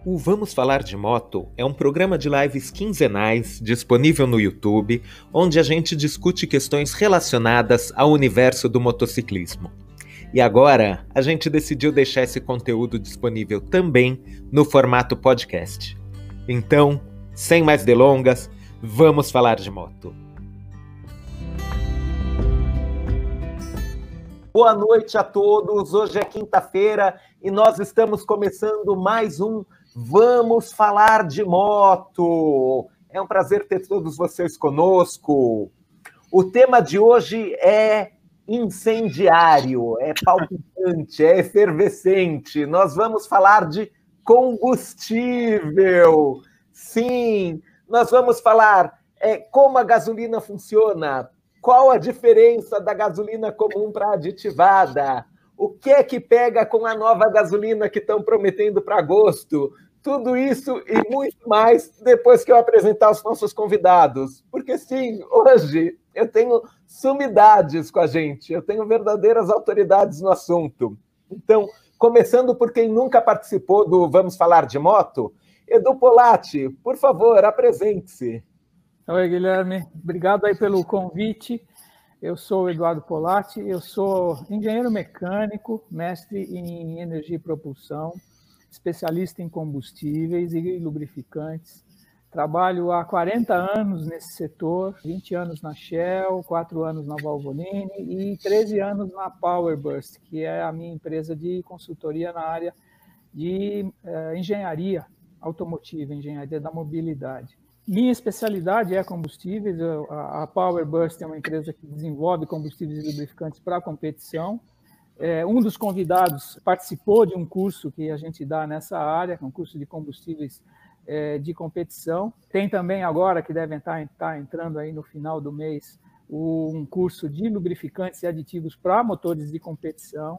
O Vamos Falar de Moto é um programa de lives quinzenais disponível no YouTube, onde a gente discute questões relacionadas ao universo do motociclismo. E agora, a gente decidiu deixar esse conteúdo disponível também no formato podcast. Então, sem mais delongas, vamos falar de moto. Boa noite a todos, hoje é quinta-feira e nós estamos começando mais um Vamos Falar de Moto. É um prazer ter todos vocês conosco. O tema de hoje é incendiário, é palpitante, é efervescente. Nós vamos falar de combustível. Sim, nós vamos falar como a gasolina funciona, qual a diferença da gasolina comum para a aditivada, o que é que pega com a nova gasolina que estão prometendo para agosto. Tudo isso e muito mais depois que eu apresentar os nossos convidados. Porque sim, hoje eu tenho sumidades com a gente, eu tenho verdadeiras autoridades no assunto. Então, começando por quem nunca participou do Vamos Falar de Moto, Edu Polatti, por favor, apresente-se. Oi, Guilherme. Obrigado aí pelo convite. Eu sou o Eduardo Polatti, eu sou engenheiro mecânico, mestre em energia e propulsão, especialista em combustíveis e lubrificantes. Trabalho há 40 anos nesse setor, 20 anos na Shell, 4 anos na Valvoline e 13 anos na Powerburst, que é a minha empresa de consultoria na área de engenharia automotiva, engenharia da mobilidade. Minha especialidade é combustíveis. A Powerburst é uma empresa que desenvolve combustíveis e lubrificantes para competição. Um dos convidados participou de um curso que a gente dá nessa área, um curso de combustíveis de competição. Tem também agora, que devem estar entrando aí no final do mês, um curso de lubrificantes e aditivos para motores de competição.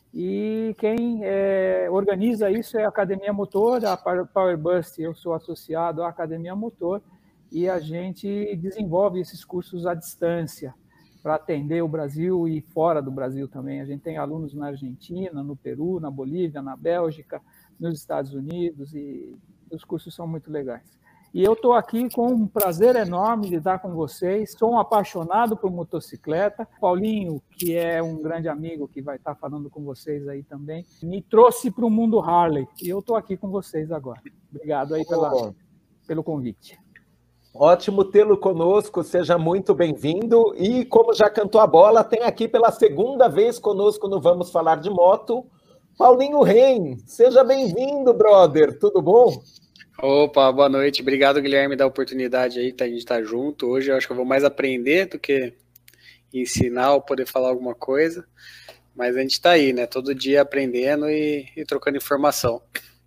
E quem organiza isso é a Academia Motor, a Powerburst. Eu sou associado à Academia Motor e a gente desenvolve esses cursos à distância para atender o Brasil e fora do Brasil também. A gente tem alunos na Argentina, no Peru, na Bolívia, na Bélgica, nos Estados Unidos, e os cursos são muito legais. E eu estou aqui com um prazer enorme de estar com vocês. Sou um apaixonado por motocicleta. Paulinho, que é um grande amigo que vai estar falando com vocês aí também, me trouxe para o mundo Harley. E eu estou aqui com vocês agora. Obrigado aí pelo convite. Ótimo tê-lo conosco, seja muito bem-vindo. E como já cantou a bola, tem aqui pela segunda vez conosco no Vamos Falar de Moto, Paulinho Reim. Seja bem-vindo, brother. Tudo bom? Opa, boa noite. Obrigado, Guilherme, da oportunidade aí, a gente estar junto. Hoje eu acho que eu vou mais aprender do que ensinar ou poder falar alguma coisa. Mas a gente está aí, né? Todo dia aprendendo e trocando informação.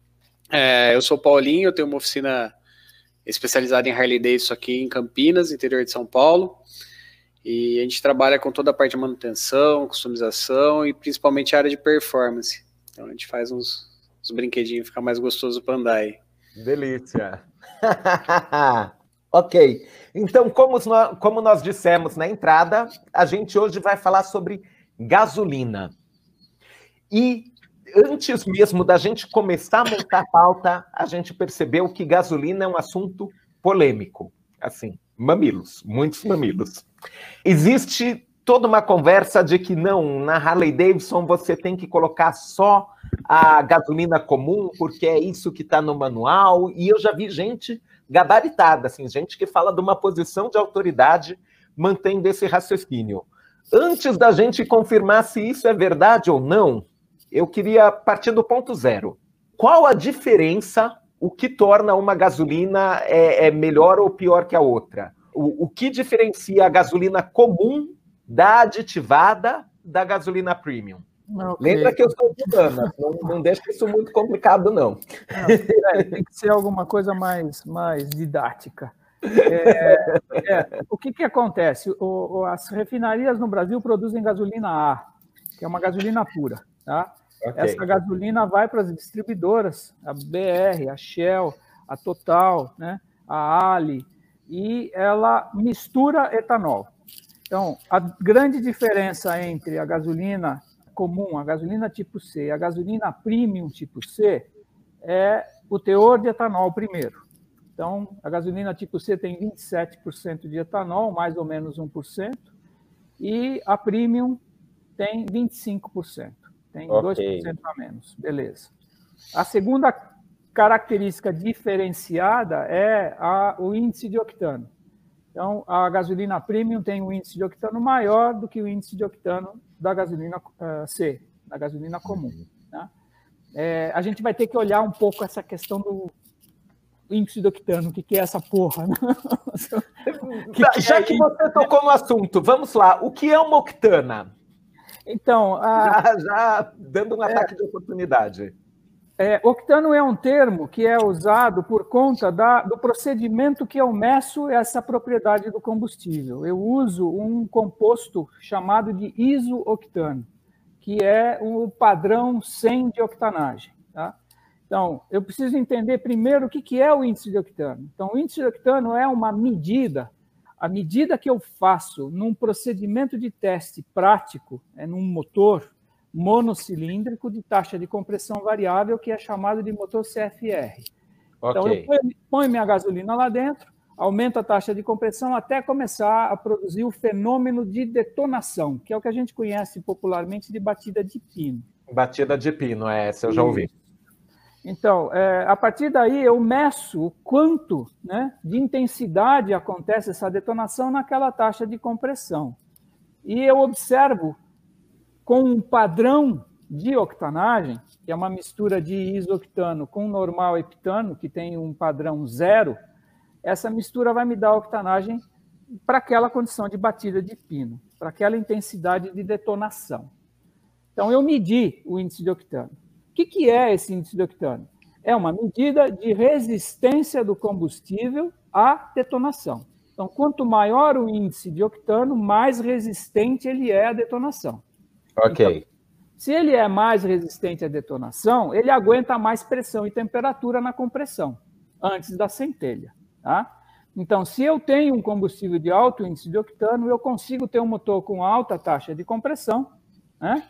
Eu sou o Paulinho, eu tenho uma oficina especializada em Harley Davidson aqui em Campinas, interior de São Paulo. E a gente trabalha com toda a parte de manutenção, customização e principalmente a área de performance. Então a gente faz uns brinquedinhos, fica mais gostoso para andar aí. Delícia. Ok. Então, como nós dissemos na entrada, a gente hoje vai falar sobre gasolina. E antes mesmo da gente começar a montar a pauta, a gente percebeu que gasolina é um assunto polêmico. Assim, mamilos, muitos mamilos. Existe toda uma conversa de que não, na Harley Davidson você tem que colocar só a gasolina comum, porque é isso que está no manual, e eu já vi gente gabaritada, assim, gente que fala de uma posição de autoridade mantendo esse raciocínio. Antes da gente confirmar se isso é verdade ou não, eu queria partir do ponto zero. Qual a diferença, o que torna uma gasolina melhor ou pior que a outra? O que diferencia a gasolina comum da aditivada da gasolina premium? Okay. Lembra que eu estou estudando, não deixa isso muito complicado, não. Tem que ser alguma coisa mais didática. O que acontece? As refinarias no Brasil produzem gasolina A, que é uma gasolina pura. Tá? Okay. Essa gasolina vai para as distribuidoras, a BR, a Shell, a Total, né, a Ali, e ela mistura etanol. Então, a grande diferença entre a gasolina comum, a gasolina tipo C, a gasolina premium tipo C, é o teor de etanol primeiro. Então, a gasolina tipo C tem 27% de etanol, mais ou menos 1%, e a Premium tem 25%, tem 2% a menos, beleza. A segunda característica diferenciada é o índice de octano. Então, a gasolina Premium tem um índice de octano maior do que o índice de octano da gasolina C, da gasolina comum. Né? A gente vai ter que olhar um pouco essa questão do índice de octano, o que é essa porra? Né? Já que você tocou no assunto, vamos lá. O que é uma octana? Então, já dando um ataque de oportunidade. Octano é um termo que é usado por conta do procedimento que eu meço essa propriedade do combustível. Eu uso um composto chamado de iso-octano, que é o padrão 100 de octanagem. Tá? Então, eu preciso entender primeiro o que é o índice de octano. Então, o índice de octano é uma medida, a medida que eu faço num procedimento de teste prático, num motor monocilíndrico de taxa de compressão variável, que é chamado de motor CFR. Então, eu ponho minha gasolina lá dentro, aumento a taxa de compressão até começar a produzir o fenômeno de detonação, que é o que a gente conhece popularmente de batida de pino. Batida de pino, essa eu já ouvi. Então, a partir daí eu meço o quanto, né, de intensidade acontece essa detonação naquela taxa de compressão. E eu observo com um padrão de octanagem, que é uma mistura de isoctano com normal heptano, que tem um padrão 0, essa mistura vai me dar a octanagem para aquela condição de batida de pino, para aquela intensidade de detonação. Então, eu medi o índice de octano. O que é esse índice de octano? É uma medida de resistência do combustível à detonação. Então, quanto maior o índice de octano, mais resistente ele é à detonação. Então, se ele é mais resistente à detonação, ele aguenta mais pressão e temperatura na compressão, antes da centelha. Tá? Então, se eu tenho um combustível de alto índice de octano, eu consigo ter um motor com alta taxa de compressão, né?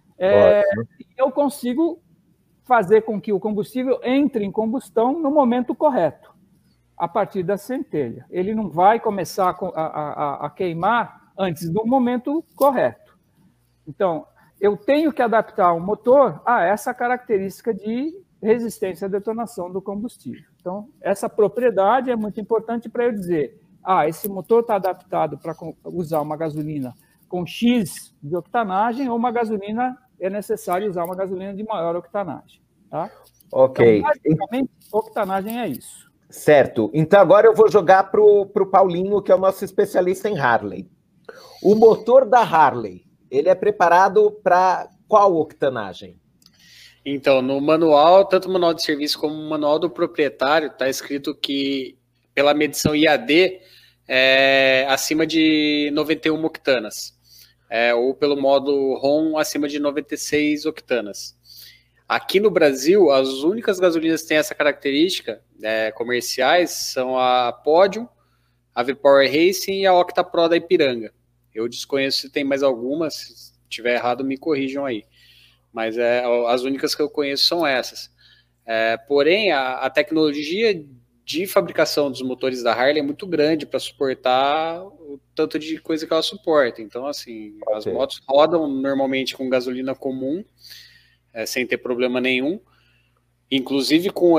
Eu consigo fazer com que o combustível entre em combustão no momento correto, a partir da centelha. Ele não vai começar a queimar antes do momento correto. Então, eu tenho que adaptar o motor a essa característica de resistência à detonação do combustível. Então, essa propriedade é muito importante para eu dizer, esse motor está adaptado para usar uma gasolina com X de octanagem ou uma gasolina, é necessário usar uma gasolina de maior octanagem. Tá? Ok. Então, basicamente, octanagem é isso. Certo. Então, agora eu vou jogar para o Paulinho, que é o nosso especialista em Harley. O motor da Harley, ele é preparado para qual octanagem? Então, no manual, tanto o manual de serviço como o manual do proprietário, está escrito que, pela medição IAD, acima de 91 octanas. Ou pelo módulo ROM, acima de 96 octanas. Aqui no Brasil, as únicas gasolinas que têm essa característica comerciais são a Podium, a V-Power Racing e a Octa Pro da Ipiranga. Eu desconheço se tem mais algumas, se tiver errado me corrijam aí. Mas as únicas que eu conheço são essas. Porém, a tecnologia de fabricação dos motores da Harley é muito grande para suportar o tanto de coisa que ela suporta. Então, assim, as motos rodam normalmente com gasolina comum, sem ter problema nenhum. Inclusive com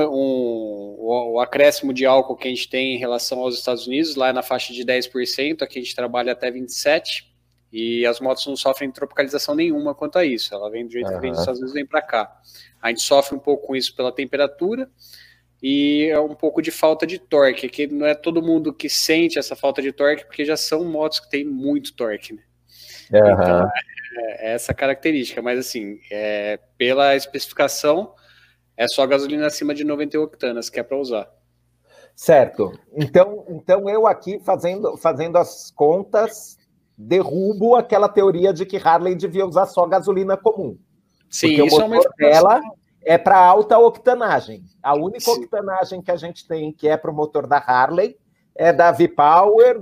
o acréscimo de álcool que a gente tem em relação aos Estados Unidos, lá na faixa de 10%, aqui a gente trabalha até 27%, e as motos não sofrem tropicalização nenhuma quanto a isso. Ela vem do jeito que vem dos Estados Unidos, vem para cá. A gente sofre um pouco com isso pela temperatura e um pouco de falta de torque, que não é todo mundo que sente essa falta de torque, porque já são motos que têm muito torque, né? Então, é essa característica, mas assim, pela especificação, é só gasolina acima de 90 octanas que é para usar. Certo. Então eu aqui, fazendo as contas, derrubo aquela teoria de que Harley devia usar só gasolina comum. Sim, porque isso o motor dela é para alta octanagem. A única octanagem que a gente tem que é para o motor da Harley é da V-Power,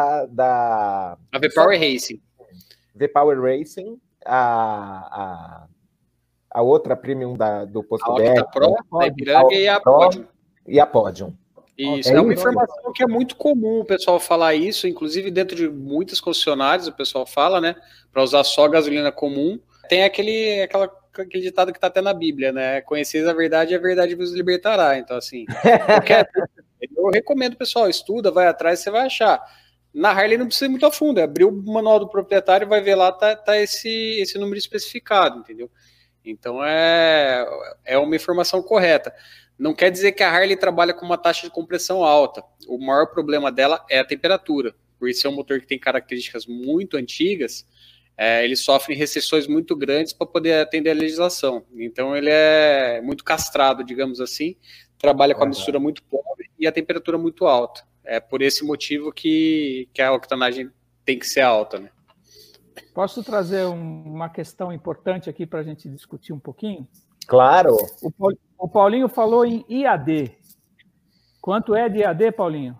a V-Power Racing. V-Power Racing, a outra Premium do Posto BR. A Octa Pro, a Ipiranga e a Podium. E a Podium. Isso, é uma informação que é muito comum o pessoal falar isso, inclusive dentro de muitas concessionárias o pessoal fala, né, para usar só gasolina comum. Tem aquele ditado que está até na Bíblia, né, conheceis a verdade e a verdade vos libertará. Então, assim, eu recomendo, pessoal, estuda, vai atrás, você vai achar. Na Harley não precisa ir muito a fundo, é abrir o manual do proprietário, vai ver lá, tá esse número especificado, entendeu? Então, é uma informação correta. Não quer dizer que a Harley trabalha com uma taxa de compressão alta. O maior problema dela é a temperatura. Por ser um motor que tem características muito antigas, ele sofre restrições muito grandes para poder atender a legislação. Então ele é muito castrado, digamos assim, trabalha com a mistura muito pobre e a temperatura muito alta. É por esse motivo que a octanagem tem que ser alta, né? Posso trazer uma questão importante aqui para a gente discutir um pouquinho? Claro. O Paulinho falou em IAD. Quanto é de IAD, Paulinho?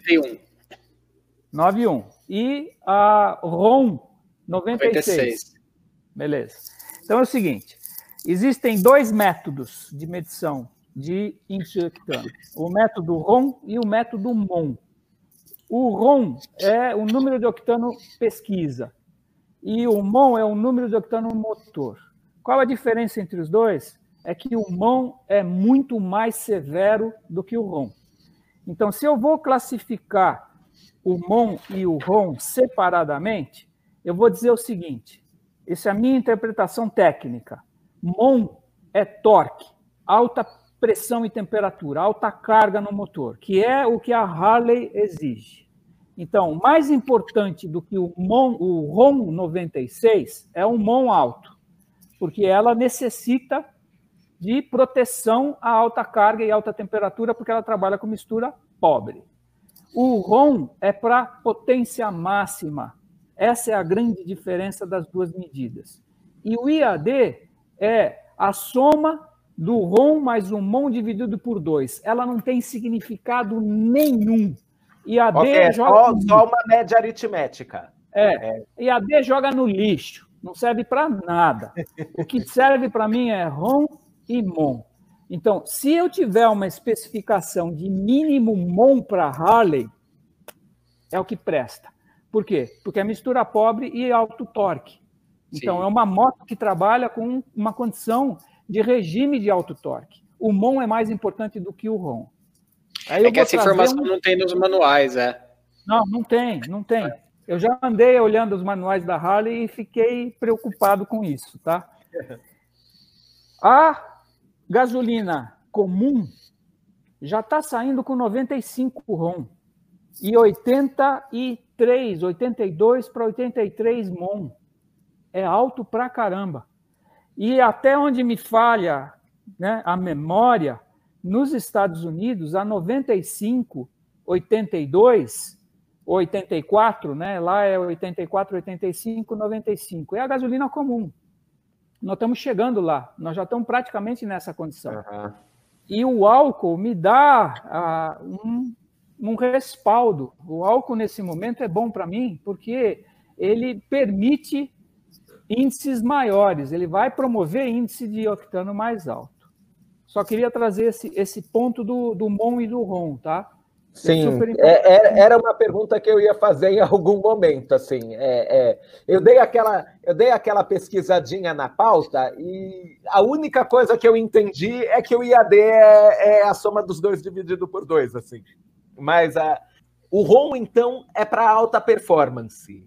91. E a ROM, 96. Beleza. Então é o seguinte, existem 2 métodos de medição de índice de octano. O método ROM e o método MON. O ROM é o número de octano pesquisa e o MON é o número de octano motor. Qual a diferença entre os dois? É que o MON é muito mais severo do que o ROM. Então, se eu vou classificar o MON e o ROM separadamente, eu vou dizer o seguinte, essa é a minha interpretação técnica. MON é torque, alta pressão e temperatura, alta carga no motor, que é o que a Harley exige. Então, mais importante do que o ROM 96 é o MON alto, porque ela necessita de proteção a alta carga e alta temperatura, porque ela trabalha com mistura pobre. O ROM é para potência máxima. Essa é a grande diferença das duas medidas. E o IAD é a soma do ROM mais o MON dividido por 2. Ela não tem significado nenhum. IAD joga só uma média aritmética. IAD joga no lixo. Não serve para nada. O que serve para mim é ROM e MON. Então, se eu tiver uma especificação de mínimo MON para Harley, é o que presta. Por quê? Porque é mistura pobre e alto torque. Então, sim, é uma moto que trabalha com uma condição de regime de alto torque. O MON é mais importante do que o ROM. Aí que essa informação não tem nos manuais, Não tem. Eu já andei olhando os manuais da Harley e fiquei preocupado com isso, tá? A gasolina comum já está saindo com 95 ROM e 82 para 83 MON. É alto pra caramba. E até onde me falha, né, a memória, nos Estados Unidos, a 95, 82, 84, né, lá é 84, 85, 95. É a gasolina comum. Nós estamos chegando lá, nós já estamos praticamente nessa condição. Uhum. E o álcool me dá um respaldo. O álcool, nesse momento, é bom para mim, porque ele permite índices maiores, ele vai promover índice de octano mais alto. Só queria trazer esse ponto do MON e do ROM, tá? Sim, era uma pergunta que eu ia fazer em algum momento, assim. Eu dei aquela pesquisadinha na pauta e a única coisa que eu entendi é que o IAD é a soma dos dois dividido por 2, assim. Mas o ROM, então, é para alta performance.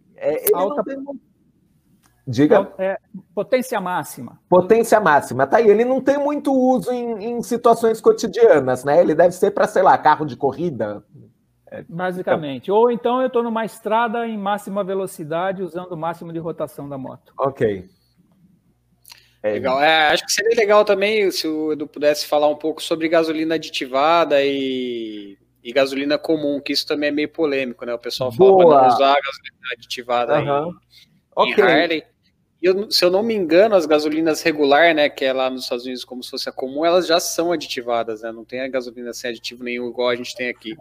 Diga. Potência máxima. Potência máxima, tá aí. Ele não tem muito uso em situações cotidianas, né? Ele deve ser para, sei lá, carro de corrida. Basicamente. Ou então eu estou numa estrada em máxima velocidade, usando o máximo de rotação da moto. Ok. Legal. Acho que seria legal também se o Edu pudesse falar um pouco sobre gasolina aditivada e gasolina comum, que isso também é meio polêmico, né? O pessoal fala para não usar gasolina aditivada em Harley. Se eu não me engano, as gasolinas regular, né, que é lá nos Estados Unidos como se fosse a comum, elas já são aditivadas, né? Não tem a gasolina sem aditivo nenhum igual a gente tem aqui.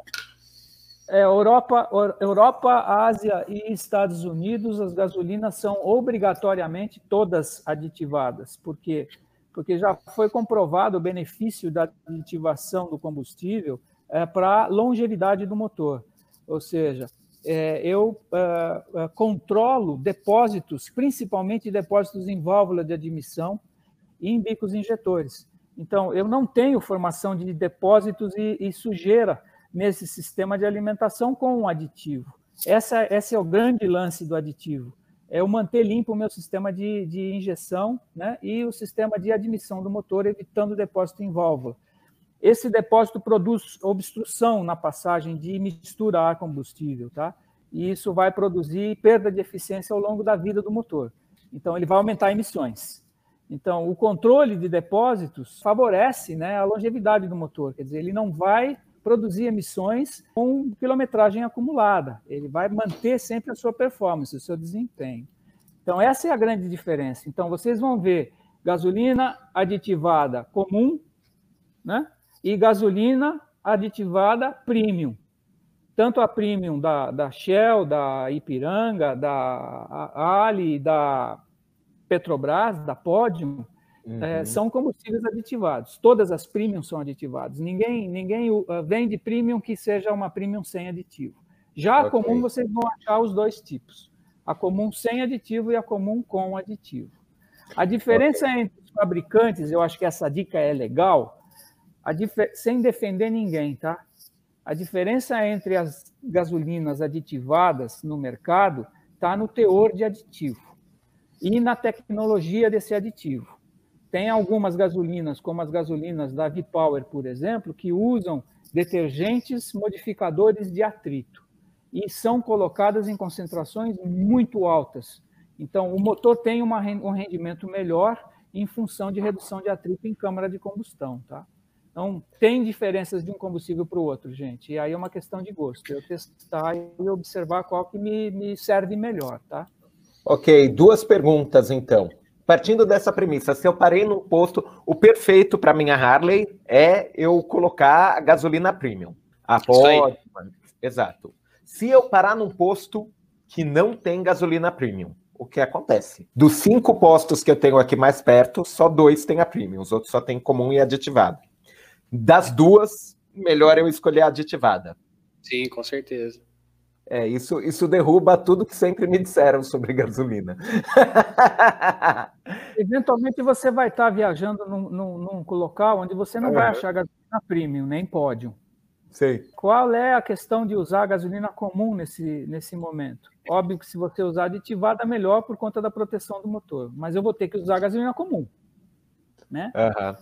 Europa, Ásia e Estados Unidos, as gasolinas são obrigatoriamente todas aditivadas, porque porque já foi comprovado o benefício da aditivação do combustível para a longevidade do motor. Ou seja, eu controlo depósitos, principalmente depósitos em válvula de admissão e em bicos injetores. Então, eu não tenho formação de depósitos e sujeira nesse sistema de alimentação com um aditivo. Esse é o grande lance do aditivo. É eu manter limpo o meu sistema de injeção, né, e o sistema de admissão do motor, evitando o depósito em válvula. Esse depósito produz obstrução na passagem de mistura ar-combustível, tá? E isso vai produzir perda de eficiência ao longo da vida do motor. Então, ele vai aumentar emissões. Então, o controle de depósitos favorece, né, a longevidade do motor, quer dizer, ele não vai produzir emissões com quilometragem acumulada, ele vai manter sempre a sua performance, o seu desempenho. Então, essa é a grande diferença. Então, vocês vão ver gasolina aditivada comum, né, e gasolina aditivada premium. Tanto a premium da Shell, da Ipiranga, da Ali, da Petrobras, da Podium, são combustíveis aditivados. Todas as premium são aditivadas. Ninguém vende premium que seja uma premium sem aditivo. Já a comum, vocês vão achar os dois tipos. A comum sem aditivo e a comum com aditivo. A diferença entre os fabricantes, eu acho que essa dica é legal, sem defender ninguém, tá? A diferença entre as gasolinas aditivadas no mercado está no teor de aditivo e na tecnologia desse aditivo. Tem algumas gasolinas, como as gasolinas da V-Power, por exemplo, que usam detergentes modificadores de atrito e são colocadas em concentrações muito altas. Então, o motor tem um rendimento melhor em função de redução de atrito em câmara de combustão, tá? Então, tem diferenças de um combustível para o outro, gente. E aí é uma questão de gosto. Eu testar e observar qual que me serve melhor, tá? Ok, 2 perguntas, então. Partindo dessa premissa, se eu parei num posto, o perfeito para minha Harley é eu colocar a gasolina premium. Pode, exato. Se eu parar num posto que não tem gasolina premium, o que acontece? Dos 5 postos que eu tenho aqui mais perto, só 2 têm a premium, os outros só têm comum e aditivada. Das 2, melhor eu escolher a aditivada. Sim, com certeza. Isso derruba tudo que sempre me disseram sobre gasolina. Eventualmente você vai estar viajando num local onde você não vai achar gasolina premium, nem pódio. Sei. Qual é a questão de usar gasolina comum nesse momento? Óbvio que se você usar aditivada, melhor por conta da proteção do motor. Mas eu vou ter que usar gasolina comum, né?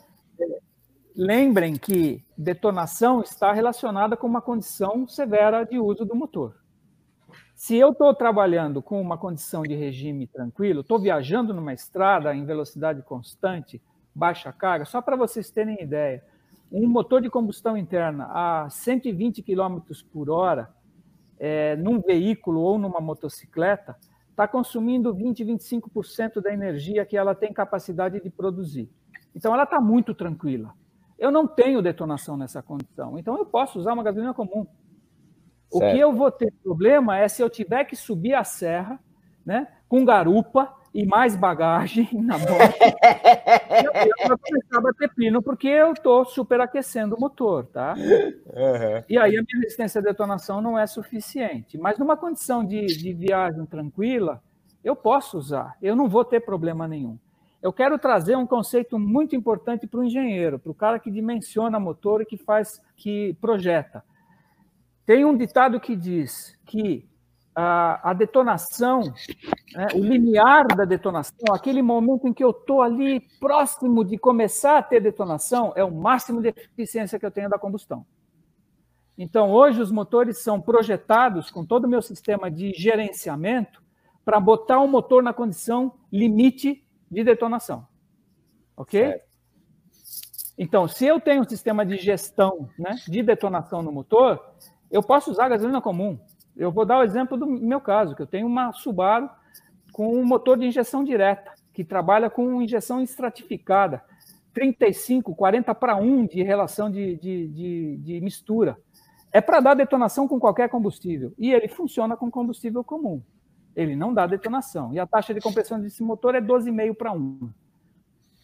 Lembrem que detonação está relacionada com uma condição severa de uso do motor. Se eu estou trabalhando com uma condição de regime tranquilo, estou viajando numa estrada em velocidade constante, baixa carga, só para vocês terem ideia, um motor de combustão interna a 120 km por hora, num veículo ou numa motocicleta, está consumindo 20, 25% da energia que ela tem capacidade de produzir. Então, ela está muito tranquila. Eu não tenho detonação nessa condição, então eu posso usar uma gasolina comum. O que eu vou ter problema é se eu tiver que subir a serra, né, com garupa e mais bagagem na moto, eu vou começar a bater pino porque eu estou superaquecendo o motor, tá? E aí a minha resistência à detonação não é suficiente. Mas numa condição de viagem tranquila, eu posso usar, eu não vou ter problema nenhum. Eu quero trazer um conceito muito importante para o engenheiro, para o cara que dimensiona motor e que projeta. Tem um ditado que diz que a detonação, né, o limiar da detonação, aquele momento em que eu estou ali próximo de começar a ter detonação, é o máximo de eficiência que eu tenho da combustão. Então, hoje, os motores são projetados com todo o meu sistema de gerenciamento para botar o motor na condição limite de detonação. Ok? Certo. Então, se eu tenho um sistema de gestão, né, de detonação no motor, eu posso usar gasolina comum. Eu vou dar o exemplo do meu caso, que eu tenho uma Subaru com um motor de injeção direta, que trabalha com injeção estratificada, 35, 40 para 1 de relação de mistura. É para dar detonação com qualquer combustível. E ele funciona com combustível comum. Ele não dá detonação. E a taxa de compressão desse motor é 12,5 para 1.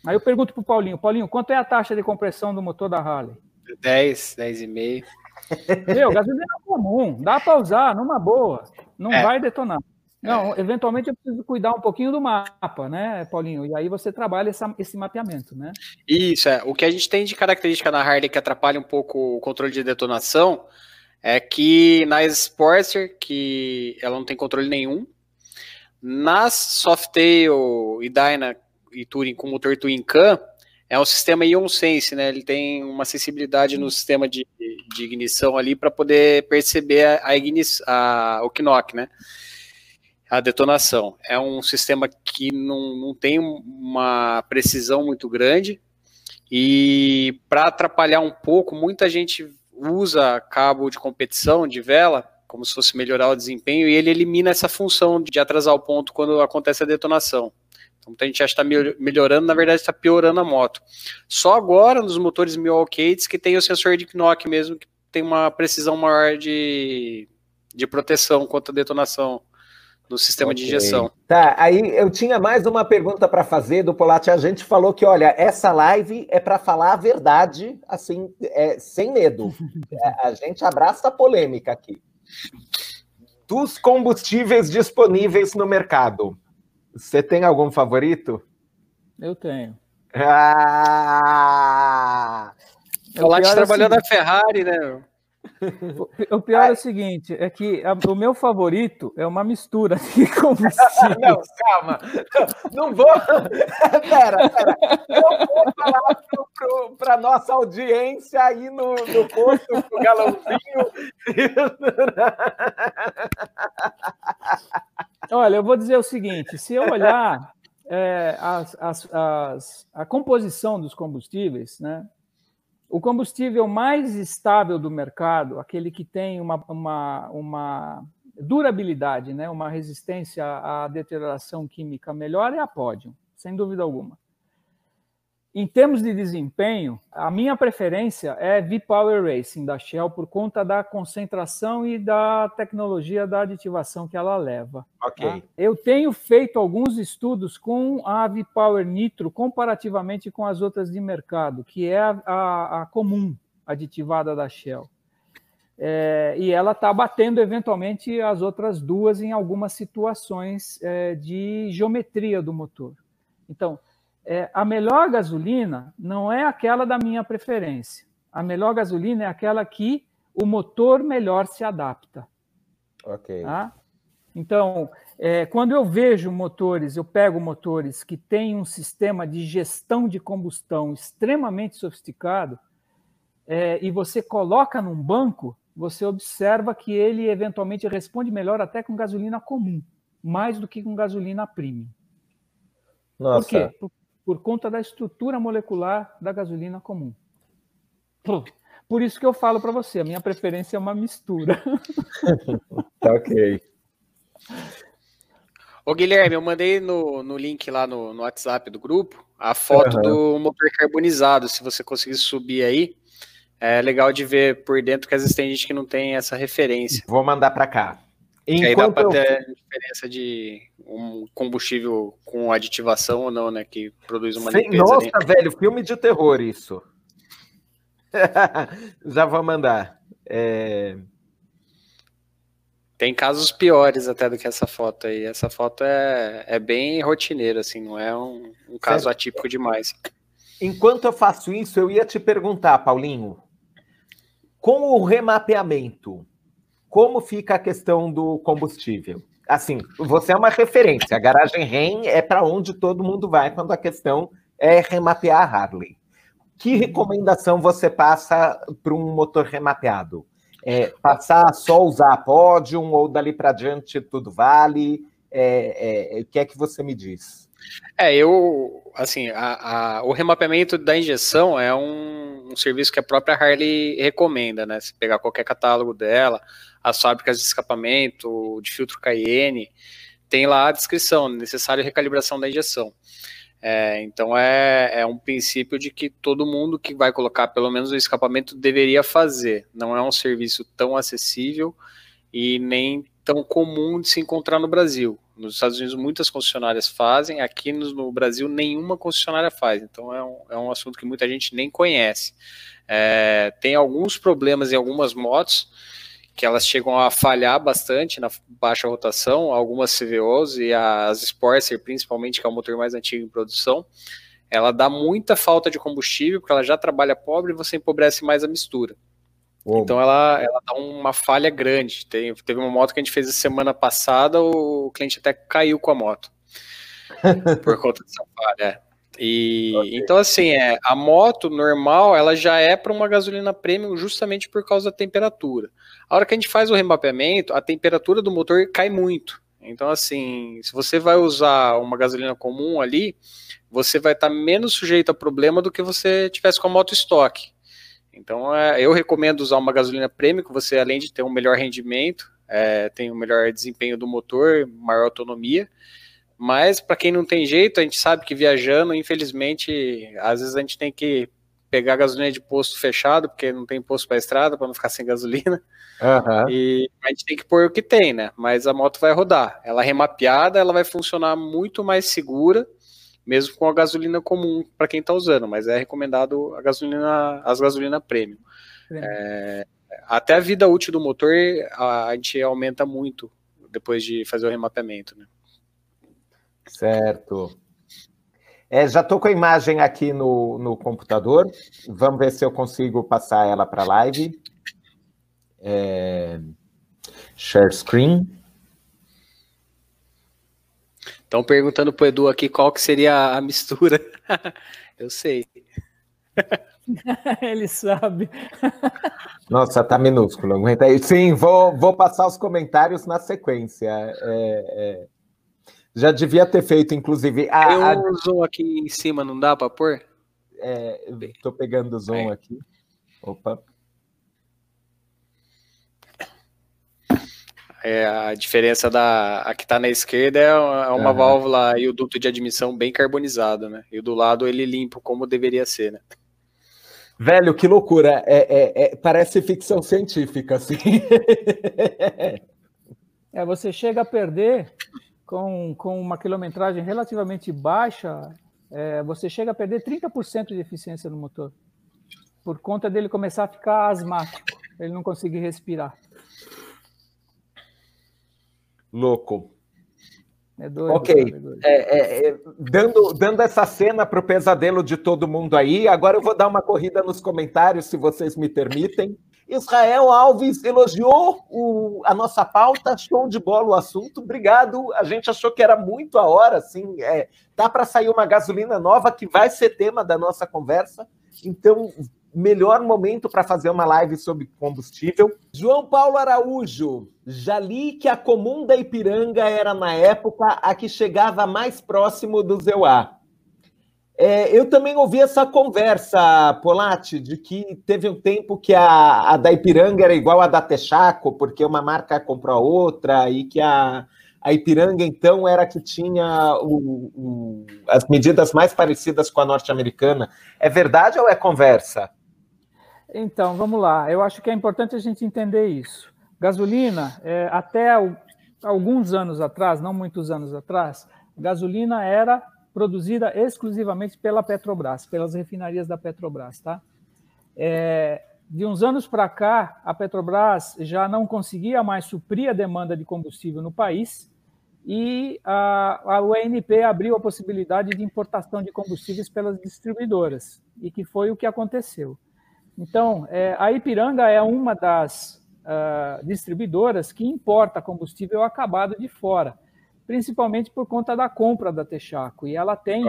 Aí eu pergunto para o Paulinho, quanto é a taxa de compressão do motor da Harley? 10,5. Meu, gasolina comum, dá para usar numa boa, não vai detonar. Não, eventualmente eu preciso cuidar um pouquinho do mapa, né, Paulinho? E aí você trabalha esse mapeamento, né? Isso, o que a gente tem de característica na Harley que atrapalha um pouco o controle de detonação é que na Sportster, que ela não tem controle nenhum, nas Softail e Dyna e Touring com motor Twin Cam, é um sistema Ion Sense, né? Ele tem uma sensibilidade no sistema de ignição ali para poder perceber o knock, né? A detonação. É um sistema que não tem uma precisão muito grande e para atrapalhar um pouco, muita gente usa cabo de competição, de vela, como se fosse melhorar o desempenho, e ele elimina essa função de atrasar o ponto quando acontece a detonação. Então, muita gente acha que está melhorando, na verdade está piorando a moto. Só agora, nos motores Milwaukee, que tem o sensor de knock mesmo, que tem uma precisão maior de proteção contra a detonação no sistema de injeção. Tá, aí eu tinha mais uma pergunta para fazer do Polatti. A gente falou que, olha, essa live é para falar a verdade, assim, sem medo. A gente abraça a polêmica aqui. Dos combustíveis disponíveis no mercado, você tem algum favorito? Eu tenho. O Polatti trabalhou na Ferrari, né? O pior é o seguinte, é que o meu favorito é uma mistura de combustíveis. Não, calma. Não vou... Pera. Eu vou falar para a nossa audiência aí no posto, pro galãozinho. Olha, eu vou dizer o seguinte, se eu olhar a composição dos combustíveis, né? O combustível mais estável do mercado, aquele que tem uma durabilidade, né, uma resistência à deterioração química melhor, é a Podium, sem dúvida alguma. Em termos de desempenho, a minha preferência é V-Power Racing da Shell, por conta da concentração e da tecnologia da aditivação que ela leva. Ok. Tá? Eu tenho feito alguns estudos com a V-Power Nitro comparativamente com as outras de mercado, que é a comum aditivada da Shell. E ela está batendo eventualmente as outras duas em algumas situações de geometria do motor. Então, a melhor gasolina não é aquela da minha preferência. A melhor gasolina é aquela que o motor melhor se adapta. Ok. Tá? Então, quando eu vejo motores, eu pego motores que têm um sistema de gestão de combustão extremamente sofisticado, e você coloca num banco, você observa que ele eventualmente responde melhor até com gasolina comum, mais do que com gasolina premium. Nossa. Por quê? Por conta da estrutura molecular da gasolina comum. Por isso que eu falo para você, a minha preferência é uma mistura. Ok. Ô, Guilherme, eu mandei no link lá no WhatsApp do grupo a foto do motor carbonizado. Se você conseguir subir aí, é legal de ver por dentro, que às vezes tem gente que não tem essa referência. Vou mandar para cá. Aí dá para ter a diferença de um combustível com aditivação ou não, né? Que produz uma limpeza. Nossa, velho, filme de terror isso. Já vou mandar. Tem casos piores até do que essa foto aí. Essa foto é bem rotineira, assim, não é um caso atípico demais. Enquanto eu faço isso, eu ia te perguntar, Paulinho, com o remapeamento, como fica a questão do combustível? Assim, você é uma referência. A garagem REM é para onde todo mundo vai quando a questão é remapear a Harley. Que recomendação você passa para um motor remapeado? Passar só usar a Podium ou dali para diante tudo vale? O que é que você me diz? Assim, o remapeamento da injeção é um serviço que a própria Harley recomenda, né? Se pegar qualquer catálogo dela, as fábricas de escapamento, de filtro Cayenne, tem lá a descrição, necessário recalibração da injeção. Então é um princípio de que todo mundo que vai colocar pelo menos o escapamento deveria fazer. Não é um serviço tão acessível e nem tão comum de se encontrar no Brasil. Nos Estados Unidos muitas concessionárias fazem, aqui no Brasil nenhuma concessionária faz, então é um assunto que muita gente nem conhece. Tem alguns problemas em algumas motos, que elas chegam a falhar bastante na baixa rotação, algumas CVOs e as Sportster principalmente, que é o motor mais antigo em produção, ela dá muita falta de combustível, porque ela já trabalha pobre e você empobrece mais a mistura. Então ela dá uma falha grande. Teve uma moto que a gente fez a semana passada, o cliente até caiu com a moto por conta dessa falha. Okay. Então assim, a moto normal ela já é para uma gasolina premium justamente por causa da temperatura. A hora que a gente faz o remapeamento, a temperatura do motor cai muito. Então assim, se você vai usar uma gasolina comum ali, você vai estar menos sujeito a problema do que você tivesse com a moto estoque. Então, eu recomendo usar uma gasolina premium, que você, além de ter um melhor rendimento, tem um melhor desempenho do motor, maior autonomia, mas para quem não tem jeito, a gente sabe que viajando, infelizmente, às vezes a gente tem que pegar gasolina de posto fechado, porque não tem posto para a estrada, para não ficar sem gasolina, e a gente tem que pôr o que tem, né? Mas a moto vai rodar. Ela remapeada, ela vai funcionar muito mais segura, mesmo com a gasolina comum para quem está usando, mas é recomendado as gasolinas premium. Até a vida útil do motor a gente aumenta muito depois de fazer o remapeamento, né? Certo. Já estou com a imagem aqui no computador, vamos ver se eu consigo passar ela para a live. Share screen. Estão perguntando pro Edu aqui qual que seria a mistura. Eu sei. Ele sabe. Nossa, tá minúsculo. Aguenta aí. Sim, vou passar os comentários na sequência. Já devia ter feito, inclusive... Tem um zoom aqui em cima, não dá para pôr? Estou pegando o zoom aqui. Opa. A diferença a que está na esquerda é uma válvula e o duto de admissão bem carbonizado, né? E do lado ele limpo, como deveria ser, né? Velho, que loucura. Parece ficção científica, assim. Você chega a perder, com uma quilometragem relativamente baixa, você chega a perder 30% de eficiência no motor, por conta dele começar a ficar asmático, ele não conseguir respirar. Louco. É doido. Ok. Dando essa cena para o pesadelo de todo mundo aí, agora eu vou dar uma corrida nos comentários, se vocês me permitem. Israel Alves elogiou a nossa pauta, show de bola o assunto, obrigado. A gente achou que era muito a hora, assim, tá para sair uma gasolina nova que vai ser tema da nossa conversa, então... Melhor momento para fazer uma live sobre combustível. João Paulo Araújo, já li que a comum da Ipiranga era, na época, a que chegava mais próximo do ZEUA. Eu também ouvi essa conversa, Polatti, de que teve um tempo que a da Ipiranga era igual a da Texaco, porque uma marca comprou a outra, e que a Ipiranga, então, era a que tinha as medidas mais parecidas com a norte-americana. É verdade ou é conversa? Então, vamos lá. Eu acho que é importante a gente entender isso. Gasolina, até alguns anos atrás, não muitos anos atrás, gasolina era produzida exclusivamente pela Petrobras, pelas refinarias da Petrobras, tá? De uns anos para cá, a Petrobras já não conseguia mais suprir a demanda de combustível no país e a UNP abriu a possibilidade de importação de combustíveis pelas distribuidoras, e que foi o que aconteceu. Então, a Ipiranga é uma das distribuidoras que importa combustível acabado de fora, principalmente por conta da compra da Texaco. E ela tem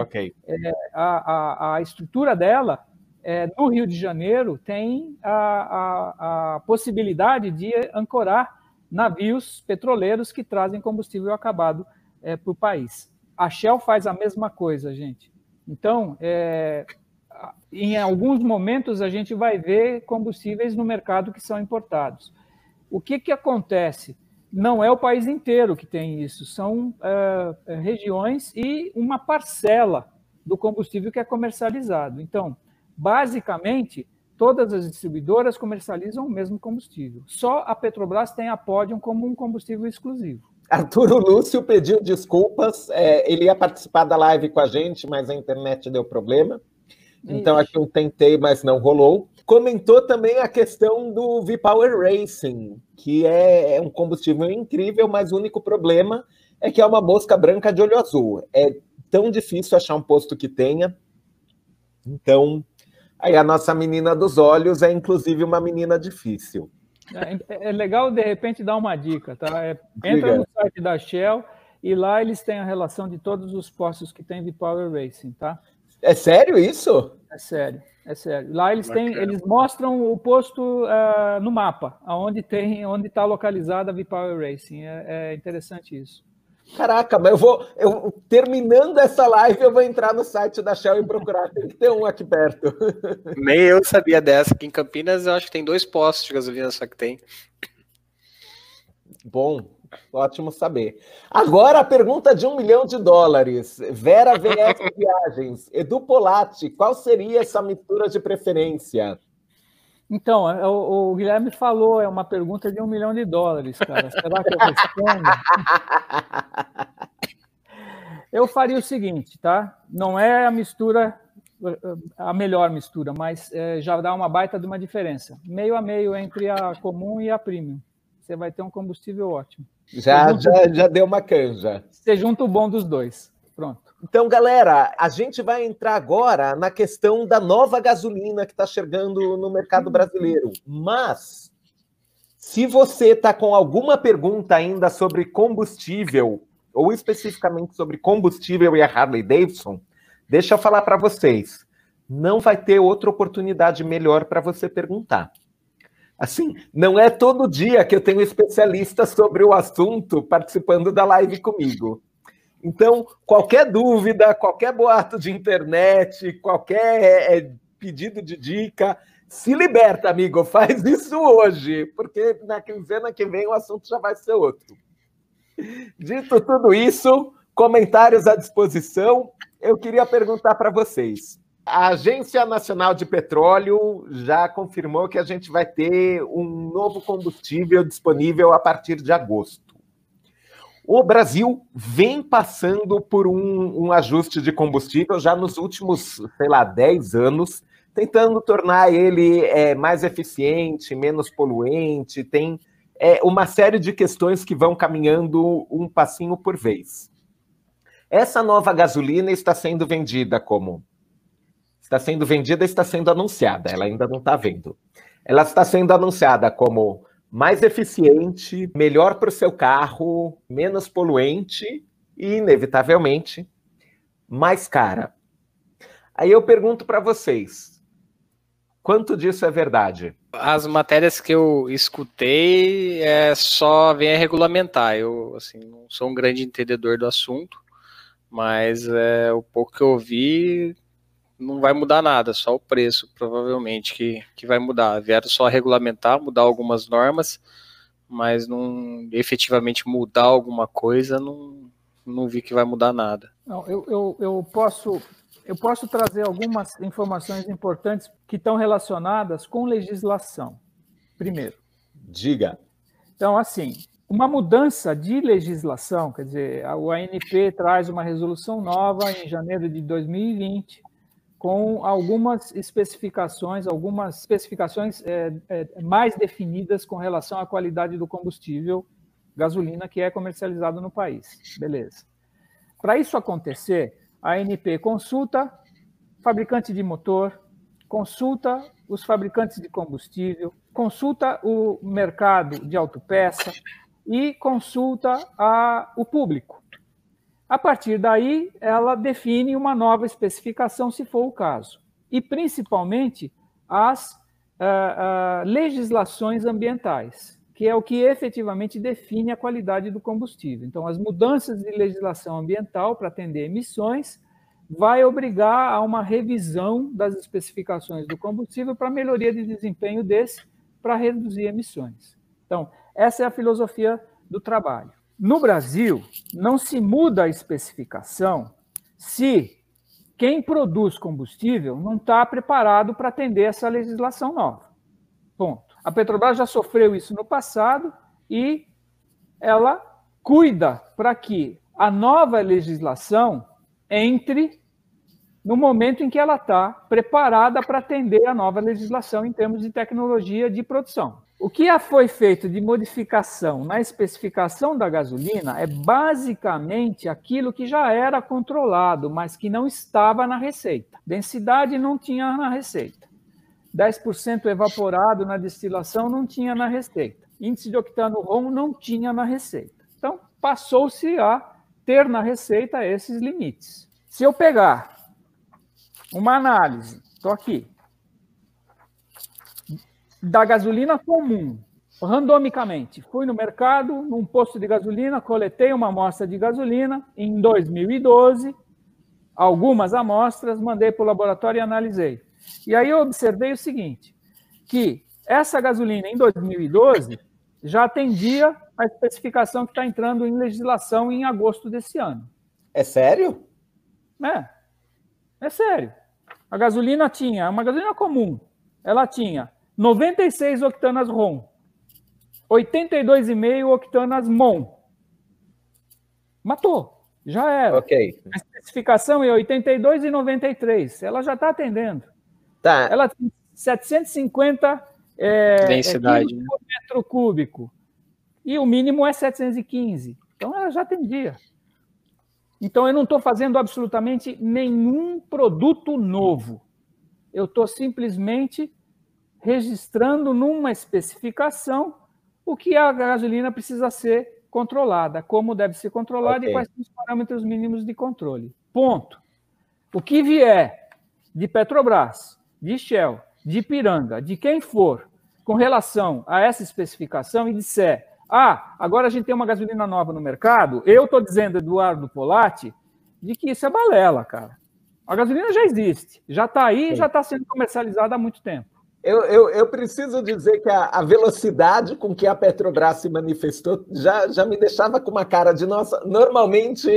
a estrutura dela, no Rio de Janeiro, tem a possibilidade de ancorar navios petroleiros que trazem combustível acabado para o país. A Shell faz a mesma coisa, gente. Então, em alguns momentos, a gente vai ver combustíveis no mercado que são importados. O que acontece? Não é o país inteiro que tem isso, são regiões e uma parcela do combustível que é comercializado. Então, basicamente, todas as distribuidoras comercializam o mesmo combustível. Só a Petrobras tem a Podium como um combustível exclusivo. Arturo Lúcio pediu desculpas, ele ia participar da live com a gente, mas a internet deu problema. Então aqui eu tentei, mas não rolou. Comentou também a questão do V-Power Racing, que é um combustível incrível, mas o único problema é que é uma mosca branca de olho azul. É tão difícil achar um posto que tenha. Então, aí a nossa menina dos olhos é inclusive uma menina difícil. É legal, de repente, dar uma dica, tá? Entra no site da Shell e lá eles têm a relação de todos os postos que tem V-Power Racing, tá? É sério isso? É sério, é sério. Lá eles mostram o posto no mapa, onde está localizada a V-Power Racing. É interessante isso. Caraca, mas terminando essa live, eu vou entrar no site da Shell e procurar. Tem que ter um aqui perto. Nem eu sabia dessa. Aqui em Campinas, eu acho que tem 2 postos de gasolina só que tem. Bom, ótimo saber. Agora a pergunta de $1 milhão. Vera VS Viagens. Edu Polatti, qual seria essa mistura de preferência? Então, o Guilherme falou, é uma pergunta de $1 milhão, cara. Será que eu respondo? Eu faria o seguinte, tá? Não é a mistura, a melhor mistura, mas já dá uma baita de uma diferença. Meio a meio entre a comum e a premium. Você vai ter um combustível ótimo. Já deu uma canja. Você junta o bom dos dois. Pronto. Então, galera, a gente vai entrar agora na questão da nova gasolina que está chegando no mercado brasileiro. Mas, se você está com alguma pergunta ainda sobre combustível, ou especificamente sobre combustível e a Harley Davidson, deixa eu falar para vocês. Não vai ter outra oportunidade melhor para você perguntar. Assim, não é todo dia que eu tenho especialistas sobre o assunto participando da live comigo. Então, qualquer dúvida, qualquer boato de internet, qualquer pedido de dica, se liberta, amigo, faz isso hoje, porque na quinzena que vem o assunto já vai ser outro. Dito tudo isso, comentários à disposição, eu queria perguntar para vocês. A Agência Nacional de Petróleo já confirmou que a gente vai ter um novo combustível disponível a partir de agosto. O Brasil vem passando por um ajuste de combustível já nos últimos, 10 anos, tentando tornar ele mais eficiente, menos poluente, tem uma série de questões que vão caminhando um passinho por vez. Essa nova gasolina está sendo vendida como? Está sendo anunciada, ela ainda não está vendo. Ela está sendo anunciada como mais eficiente, melhor para o seu carro, menos poluente e, inevitavelmente, mais cara. Aí eu pergunto para vocês, quanto disso é verdade? As matérias que eu escutei só vem a regulamentar. Eu assim, não sou um grande entendedor do assunto, mas o pouco que eu vi não vai mudar nada, só o preço, provavelmente, que vai mudar. Vieram só regulamentar, mudar algumas normas, mas não efetivamente mudar alguma coisa, não vi que vai mudar nada. Não, eu posso trazer algumas informações importantes que estão relacionadas com legislação. Primeiro. Diga. Então, assim, uma mudança de legislação, quer dizer, o ANP traz uma resolução nova em janeiro de 2020, com algumas especificações mais definidas com relação à qualidade do combustível gasolina que é comercializado no país. Beleza. Para isso acontecer, a ANP consulta fabricante de motor, consulta os fabricantes de combustível, consulta o mercado de autopeça e consulta o público. A partir daí, ela define uma nova especificação, se for o caso. E, principalmente, as legislações ambientais, que é o que efetivamente define a qualidade do combustível. Então, as mudanças de legislação ambiental para atender emissões vai obrigar a uma revisão das especificações do combustível para melhoria de desempenho desse, para reduzir emissões. Então, essa é a filosofia do trabalho. No Brasil, não se muda a especificação se quem produz combustível não está preparado para atender essa legislação nova. Ponto. A Petrobras já sofreu isso no passado e ela cuida para que a nova legislação entre no momento em que ela está preparada para atender a nova legislação em termos de tecnologia de produção. O que foi feito de modificação na especificação da gasolina é basicamente aquilo que já era controlado, mas que não estava na receita. Densidade não tinha na receita. 10% evaporado na destilação não tinha na receita. Índice de octano ROM não tinha na receita. Então, passou-se a ter na receita esses limites. Se eu pegar uma análise, estou aqui, da gasolina comum, randomicamente, fui no mercado, num posto de gasolina, coletei uma amostra de gasolina em 2012, algumas amostras, mandei para o laboratório e analisei. E aí eu observei o seguinte, que essa gasolina em 2012 já atendia a especificação que está entrando em legislação em agosto desse ano. É sério? É sério. A gasolina tinha, uma gasolina comum, ela tinha 96 octanas ROM, 82,5 octanas MON. Matou, já era. Ok. A especificação é 82 e 93, ela já está atendendo. Tá. Ela tem 750 densidade, quilos por metro cúbico. E o mínimo é 715. Então, ela já atendia. Então, eu não estou fazendo absolutamente nenhum produto novo. Eu estou simplesmente registrando numa especificação o que a gasolina precisa ser controlada, como deve ser controlada e quais são os parâmetros mínimos de controle. Ponto. O que vier de Petrobras, de Shell, de Ipiranga, de quem for, com relação a essa especificação e disser agora a gente tem uma gasolina nova no mercado, eu estou dizendo, Eduardo Polatti, de que isso é balela, cara. A gasolina já existe, já está aí, já está sendo comercializada há muito tempo. Eu preciso dizer que a velocidade com que a Petrobras se manifestou já me deixava com uma cara de, nossa, normalmente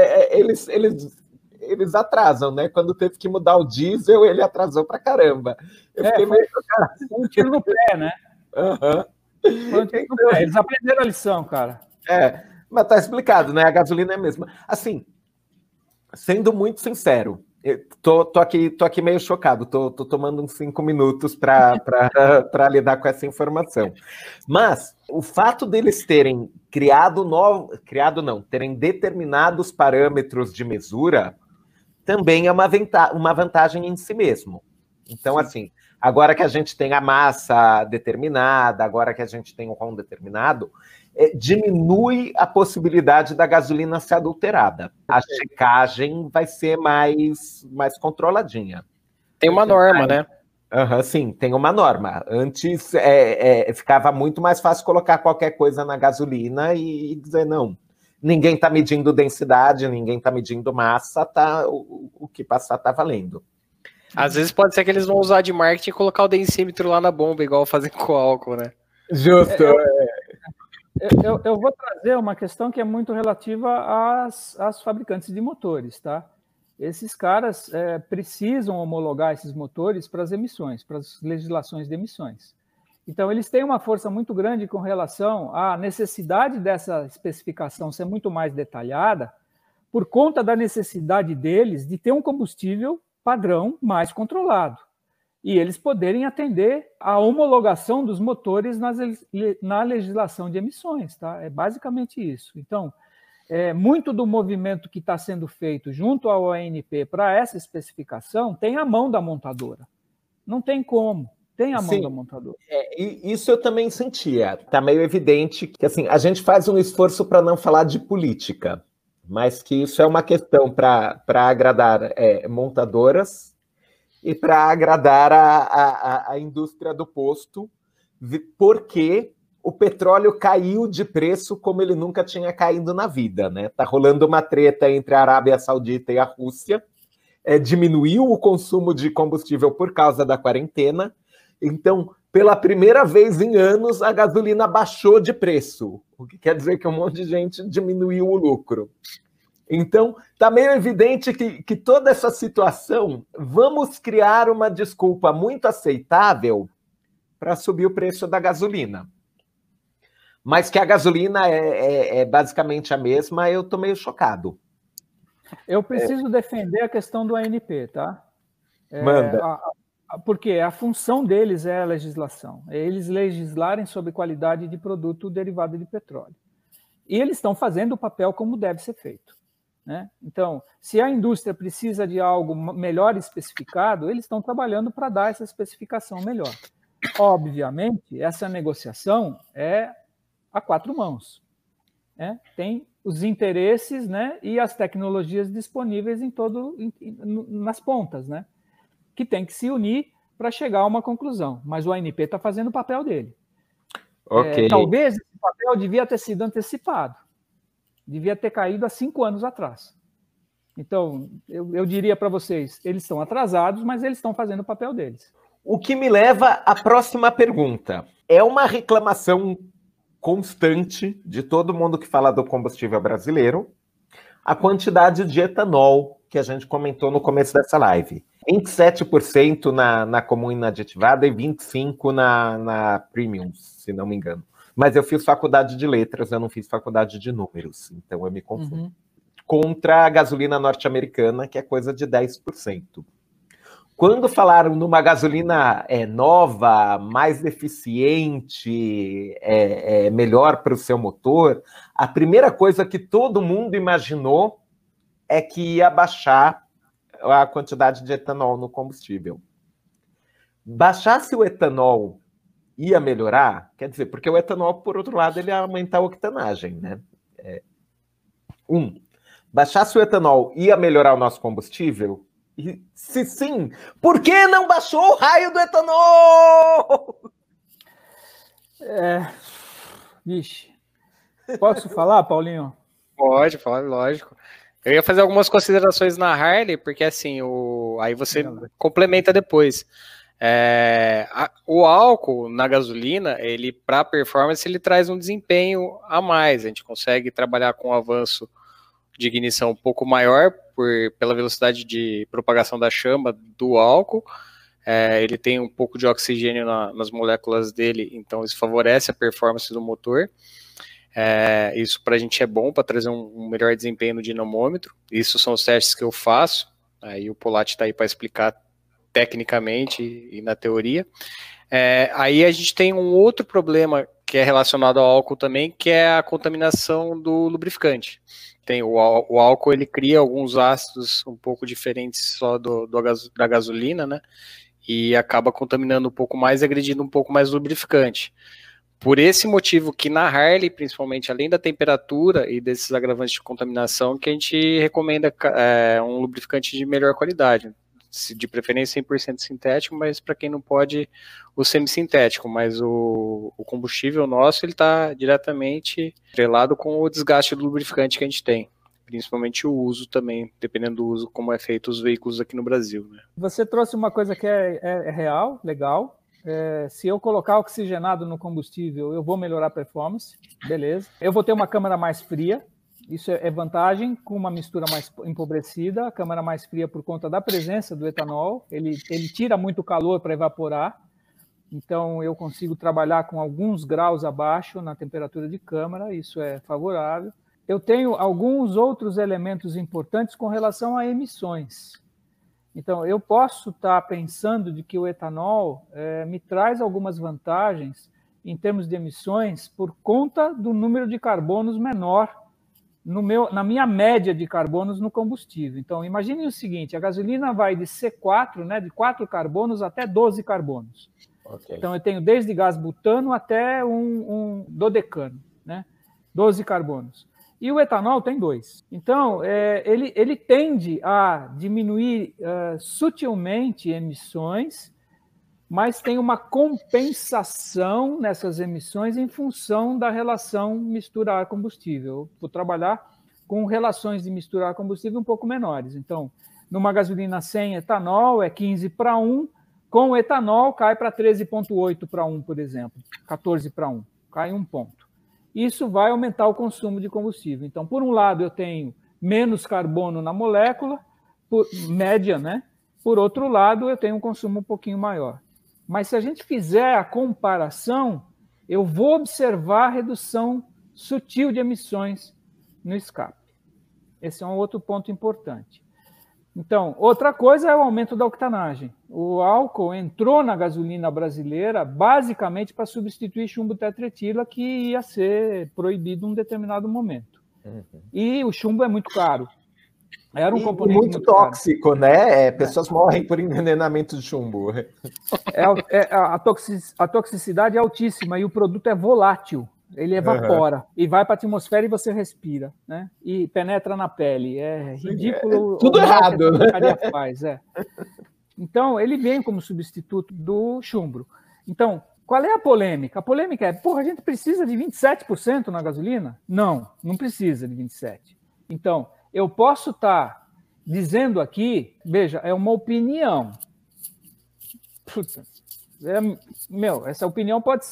eles atrasam, né? Quando teve que mudar o diesel, ele atrasou pra caramba. Eu fiquei meio chocado. Um tiro no pé, né? Uhum. Então, eles aprenderam a lição, cara. Mas tá explicado, né? A gasolina é a mesma. Assim, sendo muito sincero, tô aqui meio chocado, tô tomando uns 5 minutos para lidar com essa informação. Mas o fato deles terem terem determinados parâmetros de mesura também é uma vantagem em si mesmo. Então, assim, agora que a gente tem a massa determinada, agora que a gente tem o ROM determinado, diminui a possibilidade da gasolina ser adulterada. A checagem vai ser mais controladinha. Tem uma norma, né? Sim, tem uma norma. Antes ficava muito mais fácil colocar qualquer coisa na gasolina e dizer, não, ninguém está medindo densidade, ninguém está medindo massa, o que passar está valendo. Às vezes pode ser que eles vão usar de marketing e colocar o densímetro lá na bomba, igual fazem com o álcool, né? Justo. Eu vou trazer uma questão que é muito relativa às fabricantes de motores, tá? Esses caras precisam homologar esses motores para as emissões, para as legislações de emissões. Então, eles têm uma força muito grande com relação à necessidade dessa especificação ser muito mais detalhada, por conta da necessidade deles de ter um combustível padrão mais controlado. E eles poderem atender à homologação dos motores na legislação de emissões, tá? É basicamente isso. Então, muito do movimento que está sendo feito junto ao ANP para essa especificação tem a mão da montadora. Não tem como. Tem a mão da montadora. Isso eu também sentia. Está meio evidente que assim, a gente faz um esforço para não falar de política, mas que isso é uma questão para agradar montadoras e para agradar a indústria do posto, porque o petróleo caiu de preço como ele nunca tinha caído na vida, né? Tá rolando uma treta entre a Arábia Saudita e a Rússia, diminuiu o consumo de combustível por causa da quarentena, então, pela primeira vez em anos, a gasolina baixou de preço, o que quer dizer que um monte de gente diminuiu o lucro. Então, está meio evidente que toda essa situação, vamos criar uma desculpa muito aceitável para subir o preço da gasolina. Mas que a gasolina é basicamente a mesma, eu estou meio chocado. Eu preciso defender a questão do ANP, tá? Manda. Porque a função deles é a legislação. É eles legislarem sobre qualidade de produto derivado de petróleo. E eles estão fazendo o papel como deve ser feito, né? Então, se a indústria precisa de algo melhor especificado, eles estão trabalhando para dar essa especificação melhor. Obviamente, essa negociação é a quatro mãos, né? Tem os interesses, né, e as tecnologias disponíveis nas pontas, né, que tem que se unir para chegar a uma conclusão. Mas o ANP está fazendo o papel dele. Okay. Talvez esse papel devia ter sido antecipado, devia ter caído há 5 anos atrás. Então, eu diria para vocês, eles estão atrasados, mas eles estão fazendo o papel deles. O que me leva à próxima pergunta. É uma reclamação constante de todo mundo que fala do combustível brasileiro, a quantidade de etanol que a gente comentou no começo dessa live. 27% na comum inaditivada e 25% na premium, se não me engano. Mas eu fiz faculdade de letras, eu não fiz faculdade de números, então eu me confundo. Uhum. Contra a gasolina norte-americana, que é coisa de 10%. Quando falaram numa gasolina nova, mais eficiente, melhor para o seu motor, a primeira coisa que todo mundo imaginou é que ia baixar a quantidade de etanol no combustível. Baixasse o etanol, ia melhorar? Quer dizer, porque o etanol, por outro lado, ele ia aumentar a octanagem, né? Baixasse o etanol, ia melhorar o nosso combustível? E, se sim, por que não baixou o raio do etanol? Vixe. Posso falar, Paulinho? Pode falar, lógico. Eu ia fazer algumas considerações na Harley, porque assim, aí você complementa depois. O álcool na gasolina, ele para performance, ele traz um desempenho a mais. A gente consegue trabalhar com um avanço de ignição um pouco maior pela velocidade de propagação da chama do álcool. Ele tem um pouco de oxigênio nas moléculas dele, então isso favorece a performance do motor. Isso para a gente é bom para trazer um melhor desempenho no dinamômetro. Isso são os testes que eu faço. Aí o Polatti está aí para explicar tecnicamente e na teoria. Aí a gente tem um outro problema que é relacionado ao álcool também, que é a contaminação do lubrificante. O álcool, ele cria alguns ácidos um pouco diferentes só da gasolina, né? E acaba contaminando um pouco mais e agredindo um pouco mais o lubrificante. Por esse motivo que na Harley, principalmente, além da temperatura e desses agravantes de contaminação, que a gente recomenda um lubrificante de melhor qualidade. De preferência 100% sintético, mas para quem não pode, o semissintético. Mas o combustível nosso, ele está diretamente relado com o desgaste do lubrificante que a gente tem. Principalmente o uso também, dependendo do uso, como é feito os veículos aqui no Brasil, né? Você trouxe uma coisa que é real, legal. Se eu colocar oxigenado no combustível, eu vou melhorar a performance, beleza. Eu vou ter uma câmara mais fria, isso é vantagem, com uma mistura mais empobrecida, a câmara mais fria por conta da presença do etanol, ele tira muito calor para evaporar, então eu consigo trabalhar com alguns graus abaixo na temperatura de câmara, isso é favorável. Eu tenho alguns outros elementos importantes com relação a emissões. Então, eu posso estar pensando de que o etanol me traz algumas vantagens em termos de emissões por conta do número de carbonos menor na minha média de carbonos no combustível. Então, imagine o seguinte, a gasolina vai de C4, né, de 4 carbonos até 12 carbonos. Okay. Então, eu tenho desde gás butano até um dodecano, né, 12 carbonos. E o etanol tem 2. Então, ele tende a diminuir sutilmente emissões, mas tem uma compensação nessas emissões em função da relação mistura ar-combustível. Vou trabalhar com relações de mistura ar-combustível um pouco menores. Então, numa gasolina sem etanol, é 15:1, com etanol cai para 13,8:1, por exemplo, 14:1, cai 1 ponto. Isso vai aumentar o consumo de combustível. Então, por um lado, eu tenho menos carbono na molécula, média, né? Por outro lado, eu tenho um consumo um pouquinho maior. Mas se a gente fizer a comparação, eu vou observar a redução sutil de emissões no escape. Esse é um outro ponto importante. Então, outra coisa é o aumento da octanagem. O álcool entrou na gasolina brasileira basicamente para substituir chumbo tetretila, que ia ser proibido em um determinado momento. E o chumbo é muito caro. Era um componente muito tóxico, caro, né? Pessoas morrem por envenenamento de chumbo. A toxicidade é altíssima e o produto é volátil. Ele evapora e vai para a atmosfera e você respira, né? E penetra na pele. É ridículo. Tudo errado, né? Faz, Então, ele vem como substituto do chumbo. Então, qual é a polêmica? A polêmica é, a gente precisa de 27% na gasolina? Não precisa de 27%. Então, eu posso estar dizendo aqui, veja, é uma opinião. Puta, essa opinião pode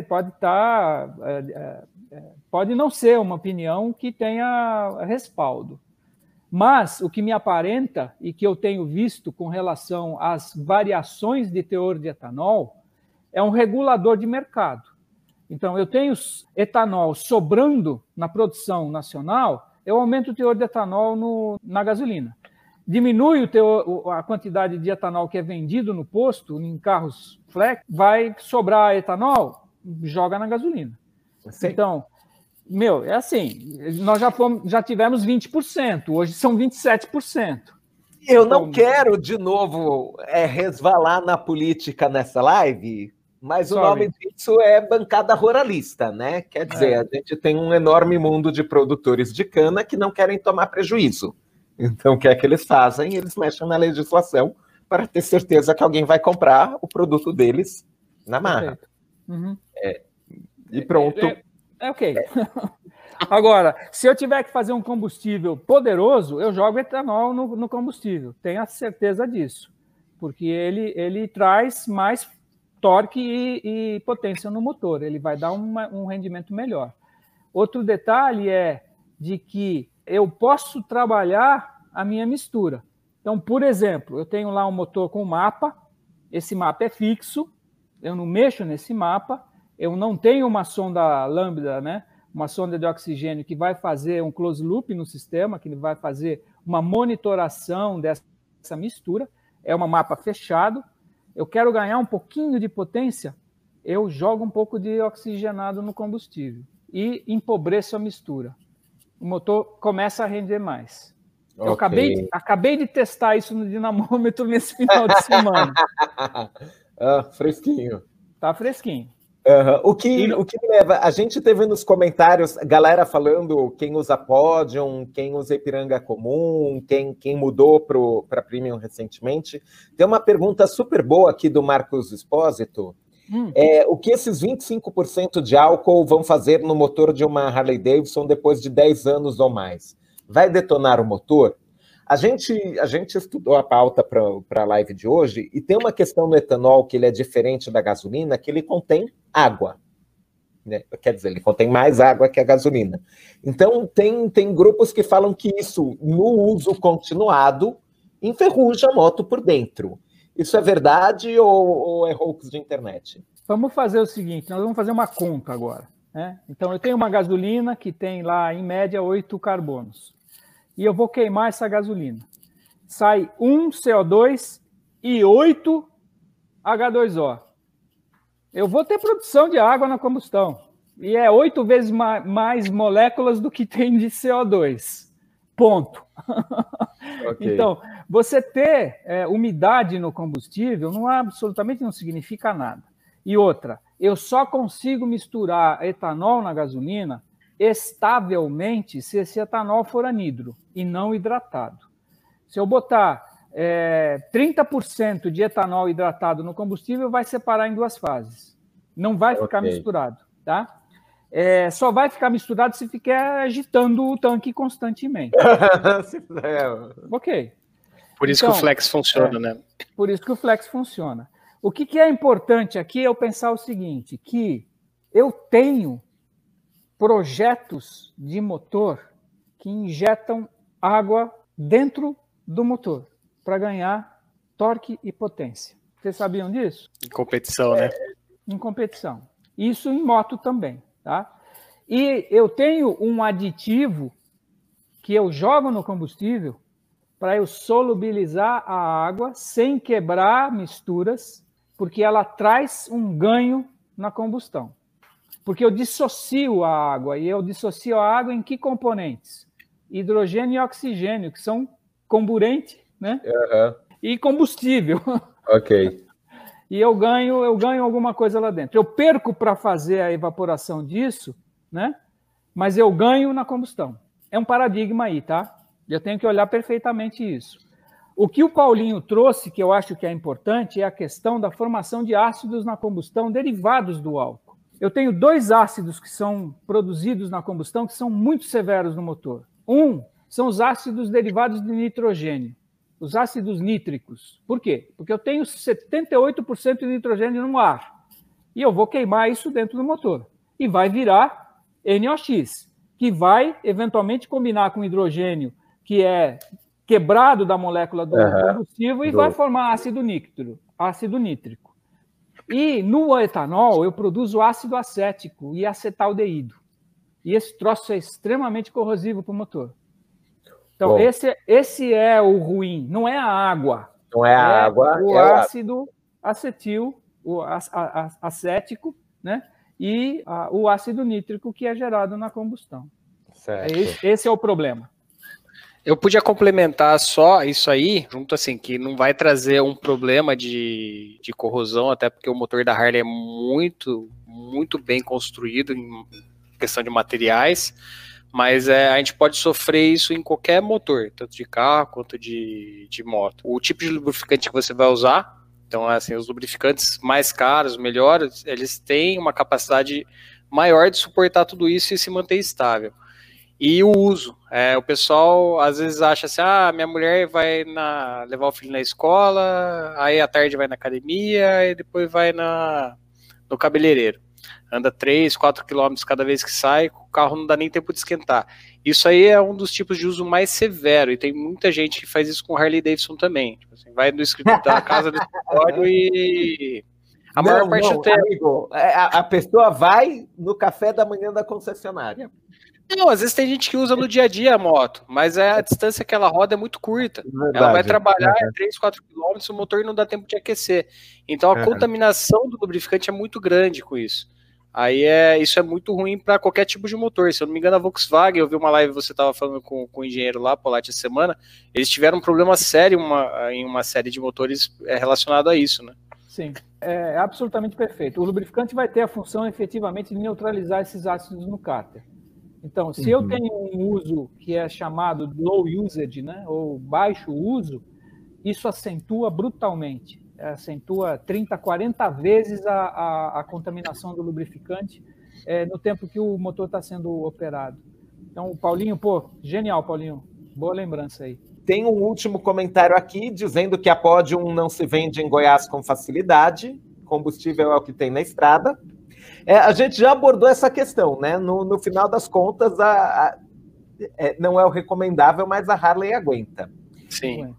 não ser uma opinião que tenha respaldo. Mas o que me aparenta e que eu tenho visto com relação às variações de teor de etanol é um regulador de mercado. Então, eu tenho etanol sobrando na produção nacional, eu aumento o teor de etanol na gasolina. Diminui a quantidade de etanol que é vendido no posto, em carros flex, vai sobrar etanol, joga na gasolina. Sim. Então, é assim, nós já tivemos 20%, hoje são 27%. Eu não quero, de novo, resvalar na política nessa live, mas o nome disso é bancada ruralista, né? Quer dizer, a gente tem um enorme mundo de produtores de cana que não querem tomar prejuízo. Então, o que é que eles fazem? Eles mexem na legislação para ter certeza que alguém vai comprar o produto deles na marra. Uhum. E pronto. Ok. Agora, se eu tiver que fazer um combustível poderoso, eu jogo etanol no combustível. Tenha certeza disso. Porque ele traz mais torque e potência no motor. Ele vai dar um rendimento melhor. Outro detalhe é de que eu posso trabalhar a minha mistura. Então, por exemplo, eu tenho lá um motor com mapa, esse mapa é fixo, eu não mexo nesse mapa, eu não tenho uma sonda lambda, né? Uma sonda de oxigênio que vai fazer um close loop no sistema, que vai fazer uma monitoração dessa mistura, é um mapa fechado. Eu quero ganhar um pouquinho de potência, eu jogo um pouco de oxigenado no combustível e empobreço a mistura. O motor começa a render mais. Okay. Eu acabei de testar isso no dinamômetro nesse final de semana. Fresquinho. Tá fresquinho. O que me leva... A gente teve nos comentários galera falando quem usa Podium, quem usa Ipiranga comum, quem mudou para Premium recentemente. Tem uma pergunta super boa aqui do Marcos Espósito. O que esses 25% de álcool vão fazer no motor de uma Harley Davidson depois de 10 anos ou mais? Vai detonar o motor? A gente estudou a pauta para a live de hoje e tem uma questão no etanol que ele é diferente da gasolina, que ele contém água. Né? Quer dizer, ele contém mais água que a gasolina. Então, tem grupos que falam que isso, no uso continuado, enferruja a moto por dentro. Isso é verdade ou é hoax de internet? Vamos fazer o seguinte, nós vamos fazer uma conta agora. Né? Então, eu tenho uma gasolina que tem lá, em média, 8 carbonos. E eu vou queimar essa gasolina. Sai 1 CO2 e 8 H2O. Eu vou ter produção de água na combustão. E é 8 vezes mais moléculas do que tem de CO2. Ponto. Okay. Então, você ter umidade no combustível absolutamente não significa nada. E outra, eu só consigo misturar etanol na gasolina estavelmente se esse etanol for anidro e não hidratado. Se eu botar 30% de etanol hidratado no combustível, vai separar em 2 fases. Não vai ficar misturado, tá? Só vai ficar misturado se ficar agitando o tanque constantemente. Ok. Por isso que o flex funciona, né? Por isso que o flex funciona. O que é importante aqui é eu pensar o seguinte, que eu tenho projetos de motor que injetam água dentro do motor para ganhar torque e potência. Vocês sabiam disso? Em competição, né? Em competição. Isso em moto também, tá? E eu tenho um aditivo que eu jogo no combustível para eu solubilizar a água sem quebrar misturas, porque ela traz um ganho na combustão. Porque eu dissocio a água, e eu dissocio a água em que componentes? Hidrogênio e oxigênio, que são comburente, né? E combustível. Ok. E eu ganho alguma coisa lá dentro. Eu perco para fazer a evaporação disso, né? Mas eu ganho na combustão. É um paradigma aí, tá? Eu tenho que olhar perfeitamente isso. O que o Paulinho trouxe, que eu acho que é importante, é a questão da formação de ácidos na combustão derivados do álcool. Eu tenho 2 ácidos que são produzidos na combustão que são muito severos no motor. Um são os ácidos derivados de nitrogênio, os ácidos nítricos. Por quê? Porque eu tenho 78% de nitrogênio no ar e eu vou queimar isso dentro do motor. E vai virar NOx, que vai eventualmente combinar com hidrogênio, que é quebrado da molécula do combustível, e vai formar ácido nítrico. E no etanol eu produzo ácido acético e acetaldeído. E esse troço é extremamente corrosivo para o motor. Então, esse é o ruim, não é a água. Não é a água. O ácido acetil, o acético, né? E o ácido nítrico que é gerado na combustão. Certo. Esse é o problema. Eu podia complementar só isso aí, junto assim, que não vai trazer um problema de corrosão, até porque o motor da Harley é muito, muito bem construído em questão de materiais, mas a gente pode sofrer isso em qualquer motor, tanto de carro quanto de moto. O tipo de lubrificante que você vai usar, então assim, os lubrificantes mais caros, melhores, eles têm uma capacidade maior de suportar tudo isso e se manter estável. E o uso, o pessoal às vezes acha assim, minha mulher vai levar o filho na escola, aí à tarde vai na academia, e depois vai no cabeleireiro. Anda 3, 4 quilômetros cada vez que sai, o carro não dá nem tempo de esquentar. Isso aí é um dos tipos de uso mais severo, e tem muita gente que faz isso com Harley Davidson também. Tipo assim, vai no escritório da casa do escritório e... A maior parte do tempo... Amigo, a pessoa vai no café da manhã da concessionária. Não, às vezes tem gente que usa no dia a dia a moto, mas a distância que ela roda é muito curta. Verdade. Ela vai trabalhar 3, 4 quilômetros, o motor não dá tempo de aquecer. Então a contaminação do lubrificante é muito grande com isso. Aí isso é muito ruim para qualquer tipo de motor. Se eu não me engano, a Volkswagen, eu vi uma live, você estava falando com o engenheiro lá, Polatti, essa semana, eles tiveram um problema sério em uma série de motores relacionado a isso, né? Sim, é absolutamente perfeito. O lubrificante vai ter a função efetivamente de neutralizar esses ácidos no cárter. Então, se eu tenho um uso que é chamado low usage, né, ou baixo uso, isso acentua brutalmente, acentua 30, 40 vezes a contaminação do lubrificante no tempo que o motor está sendo operado. Então, o Paulinho, genial, Paulinho, boa lembrança aí. Tem um último comentário aqui, dizendo que a Podium não se vende em Goiás com facilidade, combustível é o que tem na estrada. A gente já abordou essa questão, né? No final das contas, não é o recomendável, mas a Harley aguenta. Sim.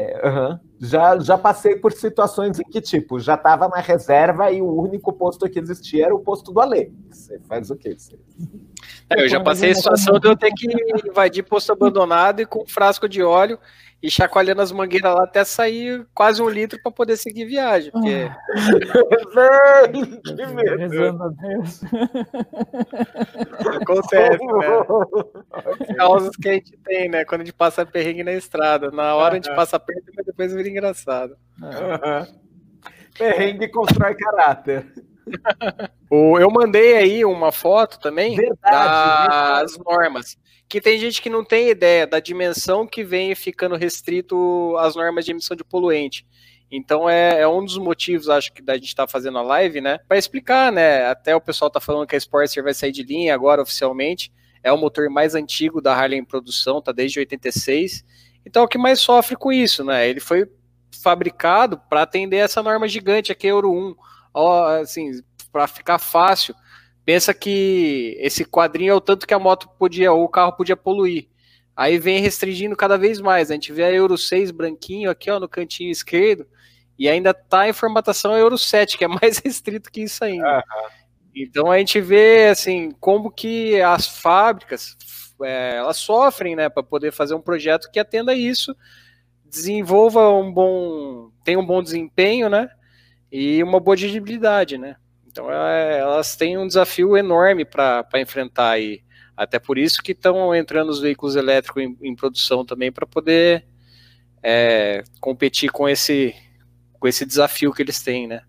Já passei por situações em que, tipo, já estava na reserva e o único posto que existia era o posto do Alê. Você faz o quê? Eu já passei a situação de eu ter que invadir posto abandonado e com um frasco de óleo e chacoalhando as mangueiras lá até sair quase 1 litro para poder seguir viagem. Porque... Que medo. Rezando a Deus. Acontece, né? Causas que a gente tem, né? Quando a gente passa perrengue na estrada. Na hora a gente passa perto, mas depois vira engraçado. Perrengue constrói caráter. Eu mandei aí uma foto também das normas. Que tem gente que não tem ideia da dimensão que vem ficando restrito às normas de emissão de poluente. Então é um dos motivos, acho que da gente estar fazendo a live, né? Para explicar, né? Até o pessoal tá falando que a Sportster vai sair de linha agora oficialmente. É o motor mais antigo da Harley em produção, tá desde 86. Então é o que mais sofre com isso, né? Ele foi fabricado para atender essa norma gigante aqui, Euro 1. Assim, para ficar fácil. Pensa que esse quadrinho é o tanto que a moto podia, ou o carro podia poluir. Aí vem restringindo cada vez mais. A gente vê a Euro 6 branquinho aqui, ó, no cantinho esquerdo, e ainda tá em formatação Euro 7, que é mais restrito que isso ainda. Então a gente vê assim como que as fábricas elas sofrem, né, para poder fazer um projeto que atenda isso, desenvolva tenha um bom desempenho, né, e uma boa dirigibilidade, né. Então elas têm um desafio enorme para enfrentar aí. Até por isso que estão entrando os veículos elétricos em produção também para poder competir com esse desafio que eles têm, né.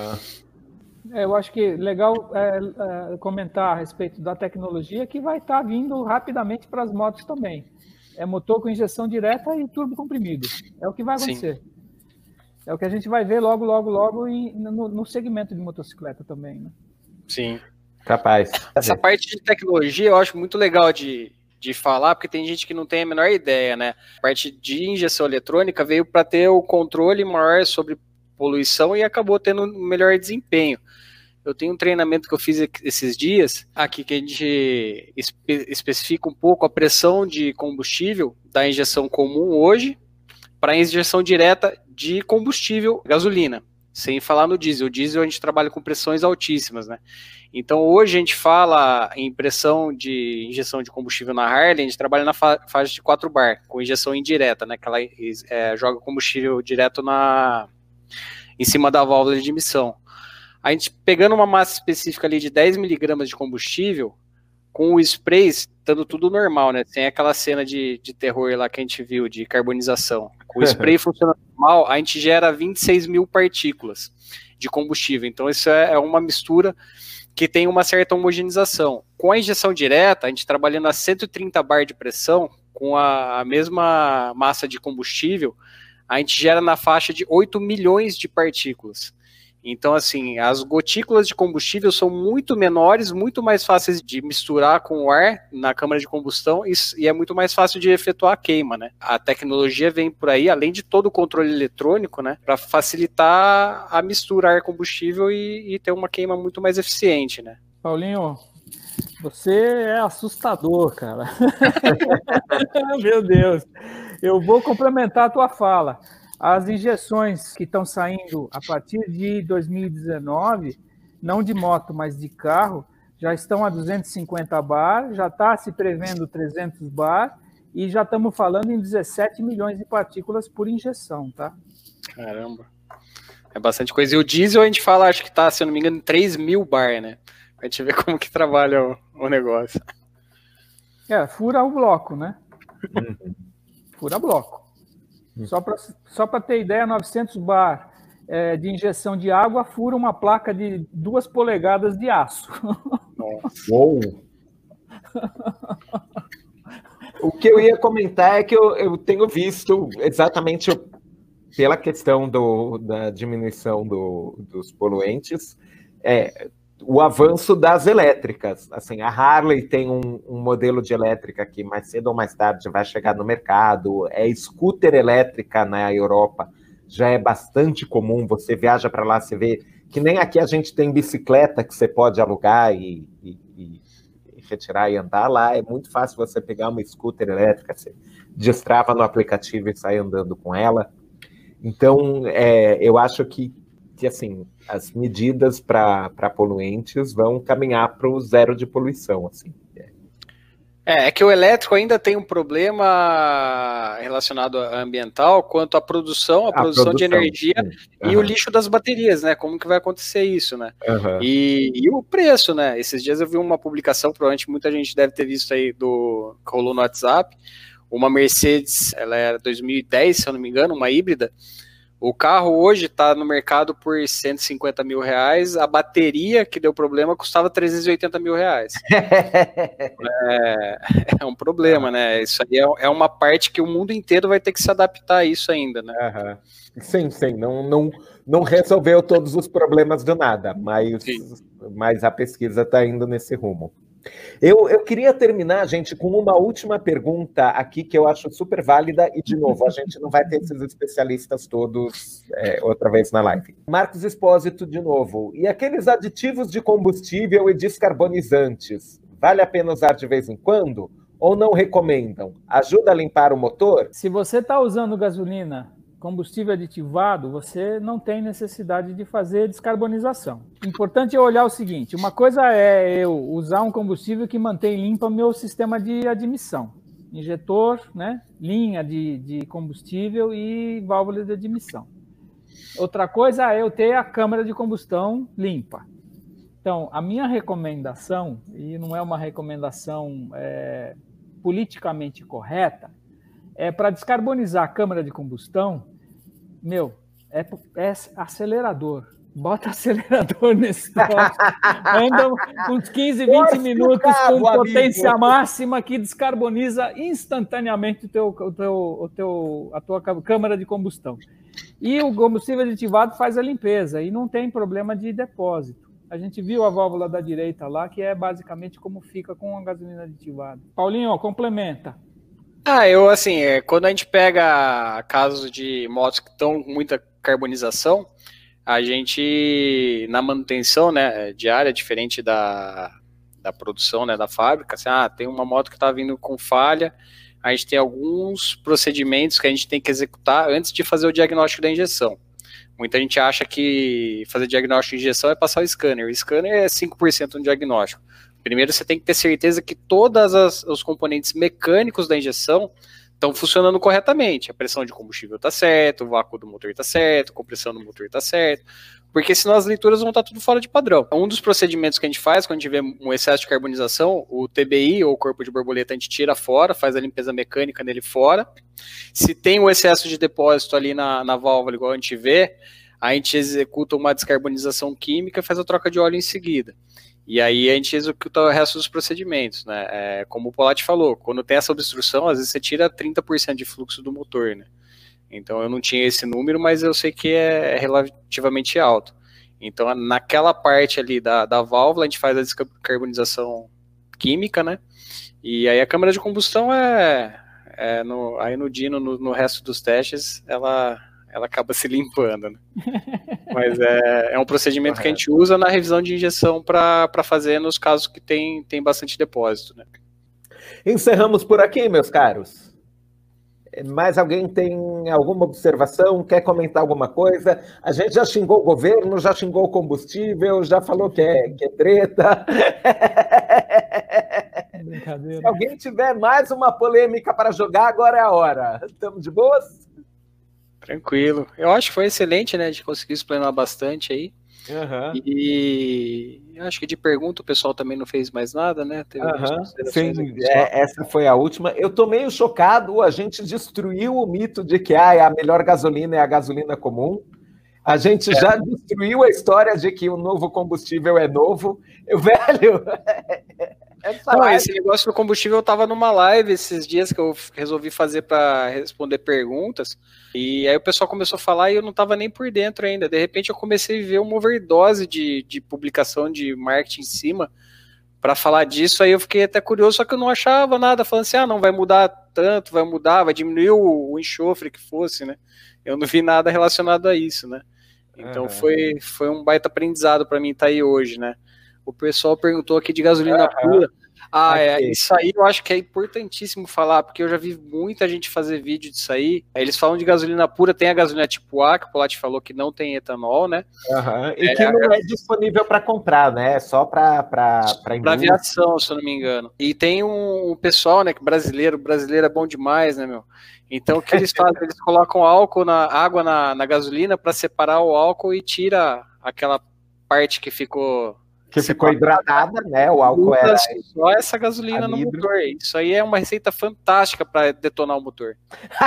Eu acho que legal comentar a respeito da tecnologia que vai estar vindo rapidamente para as motos também. É motor com injeção direta e turbo comprimido. É o que vai acontecer. Sim. É o que a gente vai ver logo no segmento de motocicleta também, né? Sim. Capaz. Essa parte de tecnologia eu acho muito legal de falar, porque tem gente que não tem a menor ideia, né? A parte de injeção eletrônica veio para ter o controle maior sobre poluição e acabou tendo um melhor desempenho. Eu tenho um treinamento que eu fiz esses dias, aqui que a gente especifica um pouco a pressão de combustível da injeção comum hoje para a injeção direta de combustível gasolina, sem falar no diesel. O diesel a gente trabalha com pressões altíssimas, né? Então hoje a gente fala em pressão de injeção de combustível na Harley, a gente trabalha na faixa de 4 bar, com injeção indireta, né? Que ela joga combustível direto em cima da válvula de emissão. A gente pegando uma massa específica ali de 10 miligramas de combustível, com o spray estando tudo normal, né? Sem aquela cena de terror lá que a gente viu, de carbonização. Com o spray funcionando normal, a gente gera 26 mil partículas de combustível. Então isso é uma mistura que tem uma certa homogeneização. Com a injeção direta, a gente trabalhando a 130 bar de pressão, com a mesma massa de combustível, a gente gera na faixa de 8 milhões de partículas. Então, assim, as gotículas de combustível são muito menores, muito mais fáceis de misturar com o ar na câmara de combustão e é muito mais fácil de efetuar a queima, né? A tecnologia vem por aí, além de todo o controle eletrônico, né, para facilitar a mistura ar-combustível e ter uma queima muito mais eficiente, né? Paulinho, você é assustador, cara. Meu Deus. Eu vou complementar a tua fala. As injeções que estão saindo a partir de 2019, não de moto, mas de carro, já estão a 250 bar, já está se prevendo 300 bar e já estamos falando em 17 milhões de partículas por injeção, tá? Caramba. É bastante coisa. E o diesel a gente fala, acho que está, se eu não me engano, em 3 mil bar, né? Pra gente ver como que trabalha o negócio. Fura o bloco, né? Fura bloco. Só para ter ideia, 900 bar de injeção de água fura uma placa de 2 polegadas de aço. Uou. O que eu ia comentar é que eu tenho visto exatamente pela questão da diminuição dos poluentes, o avanço das elétricas. Assim, a Harley tem um modelo de elétrica que mais cedo ou mais tarde vai chegar no mercado. Scooter elétrica na Europa já é bastante comum. Você viaja para lá, você vê que nem aqui a gente tem bicicleta que você pode alugar e retirar e andar. Lá é muito fácil você pegar uma scooter elétrica, você destrava no aplicativo e sai andando com ela. Então, eu acho que assim, as medidas para poluentes vão caminhar para o zero de poluição. Assim. É que o elétrico ainda tem um problema relacionado ao ambiental quanto à produção, de energia e o lixo das baterias, né? Como que vai acontecer isso, né? E o preço, né? Esses dias eu vi uma publicação, provavelmente muita gente deve ter visto aí, que rolou no WhatsApp, uma Mercedes, ela era 2010, se eu não me engano, uma híbrida. O carro hoje está no mercado por 150 mil reais, a bateria que deu problema custava 380 mil reais. É um problema, né? Isso aí é uma parte que o mundo inteiro vai ter que se adaptar a isso ainda, né? Sim, não resolveu todos os problemas do nada, mas a pesquisa está indo nesse rumo. Eu queria terminar, gente, com uma última pergunta aqui que eu acho super válida e, de novo, a gente não vai ter esses especialistas todos outra vez na live. Marcos Espósito, de novo. E aqueles aditivos de combustível e descarbonizantes, vale a pena usar de vez em quando ou não recomendam? Ajuda a limpar o motor? Se você está usando gasolina combustível aditivado, você não tem necessidade de fazer descarbonização. Importante é olhar o seguinte, uma coisa é eu usar um combustível que mantém limpa meu sistema de admissão. Injetor, né, linha de combustível e válvula de admissão. Outra coisa é eu ter a câmara de combustão limpa. Então, a minha recomendação, e não é uma recomendação politicamente correta, é para descarbonizar a câmara de combustão, é acelerador. Bota acelerador nesse troço. Anda uns 15, 20 minutos com potência máxima que descarboniza instantaneamente a tua câmara de combustão. E o combustível aditivado faz a limpeza e não tem problema de depósito. A gente viu a válvula da direita lá, que é basicamente como fica com a gasolina aditivada. Paulinho, complementa. Eu, assim, quando a gente pega casos de motos que estão com muita carbonização, a gente, na manutenção, né, diária, diferente da produção, né, da fábrica, assim, tem uma moto que está vindo com falha, a gente tem alguns procedimentos que a gente tem que executar antes de fazer o diagnóstico da injeção. Muita gente acha que fazer diagnóstico de injeção é passar o scanner. O scanner é 5% no diagnóstico. Primeiro, você tem que ter certeza que todos os componentes mecânicos da injeção estão funcionando corretamente. A pressão de combustível está certa, o vácuo do motor está certo, a compressão do motor está certa, porque senão as leituras vão estar tudo fora de padrão. Um dos procedimentos que a gente faz quando a gente vê um excesso de carbonização, o TBI, ou corpo de borboleta, a gente tira fora, faz a limpeza mecânica nele fora. Se tem um excesso de depósito ali na válvula, igual a gente vê, a gente executa uma descarbonização química e faz a troca de óleo em seguida. E aí a gente executa o resto dos procedimentos, né? Como o Polatti falou, quando tem essa obstrução, às vezes você tira 30% de fluxo do motor, né? Então eu não tinha esse número, mas eu sei que é relativamente alto. Então naquela parte ali da válvula, a gente faz a descarbonização química, né? E aí a câmara de combustão aí no Dino, no resto dos testes, ela acaba se limpando, né? Mas é um procedimento que a gente usa na revisão de injeção para fazer nos casos que tem bastante depósito, né? Encerramos por aqui, meus caros. Mais alguém tem alguma observação? Quer comentar alguma coisa? A gente já xingou o governo, já xingou o combustível, já falou que é treta. Brincadeira. Se alguém tiver mais uma polêmica para jogar, agora é a hora. Estamos de boas? Tranquilo. Eu acho que foi excelente, né? A gente conseguiu explanar bastante aí. Uhum. E acho que de pergunta o pessoal também não fez mais nada, né? Sim, essa foi a última. Eu tô meio chocado, a gente destruiu o mito de que a melhor gasolina é a gasolina comum. A gente já destruiu a história de que o novo combustível é novo. Velho... Esse negócio do combustível, eu tava numa live esses dias que eu resolvi fazer para responder perguntas, e aí o pessoal começou a falar e eu não tava nem por dentro ainda. De repente eu comecei a ver uma overdose de publicação de marketing em cima para falar disso, aí eu fiquei até curioso, só que eu não achava nada, falando assim, não vai mudar tanto, vai diminuir o enxofre que fosse, né? Eu não vi nada relacionado a isso, né? Então foi um baita aprendizado para mim estar aí hoje, né? O pessoal perguntou aqui de gasolina pura. Isso aí eu acho que é importantíssimo falar, porque eu já vi muita gente fazer vídeo disso aí. Eles falam de gasolina pura, tem a gasolina tipo A, que o Polatti falou que não tem etanol, né? E que não é disponível para comprar, né? É só para aviação, se eu não me engano. E tem um pessoal, né, que brasileiro é bom demais, né, meu? Então o que eles fazem? Eles colocam água na gasolina para separar o álcool e tira aquela parte que ficou hidratada, né? O álcool era só essa gasolina no motor. Isso aí é uma receita fantástica para detonar o motor.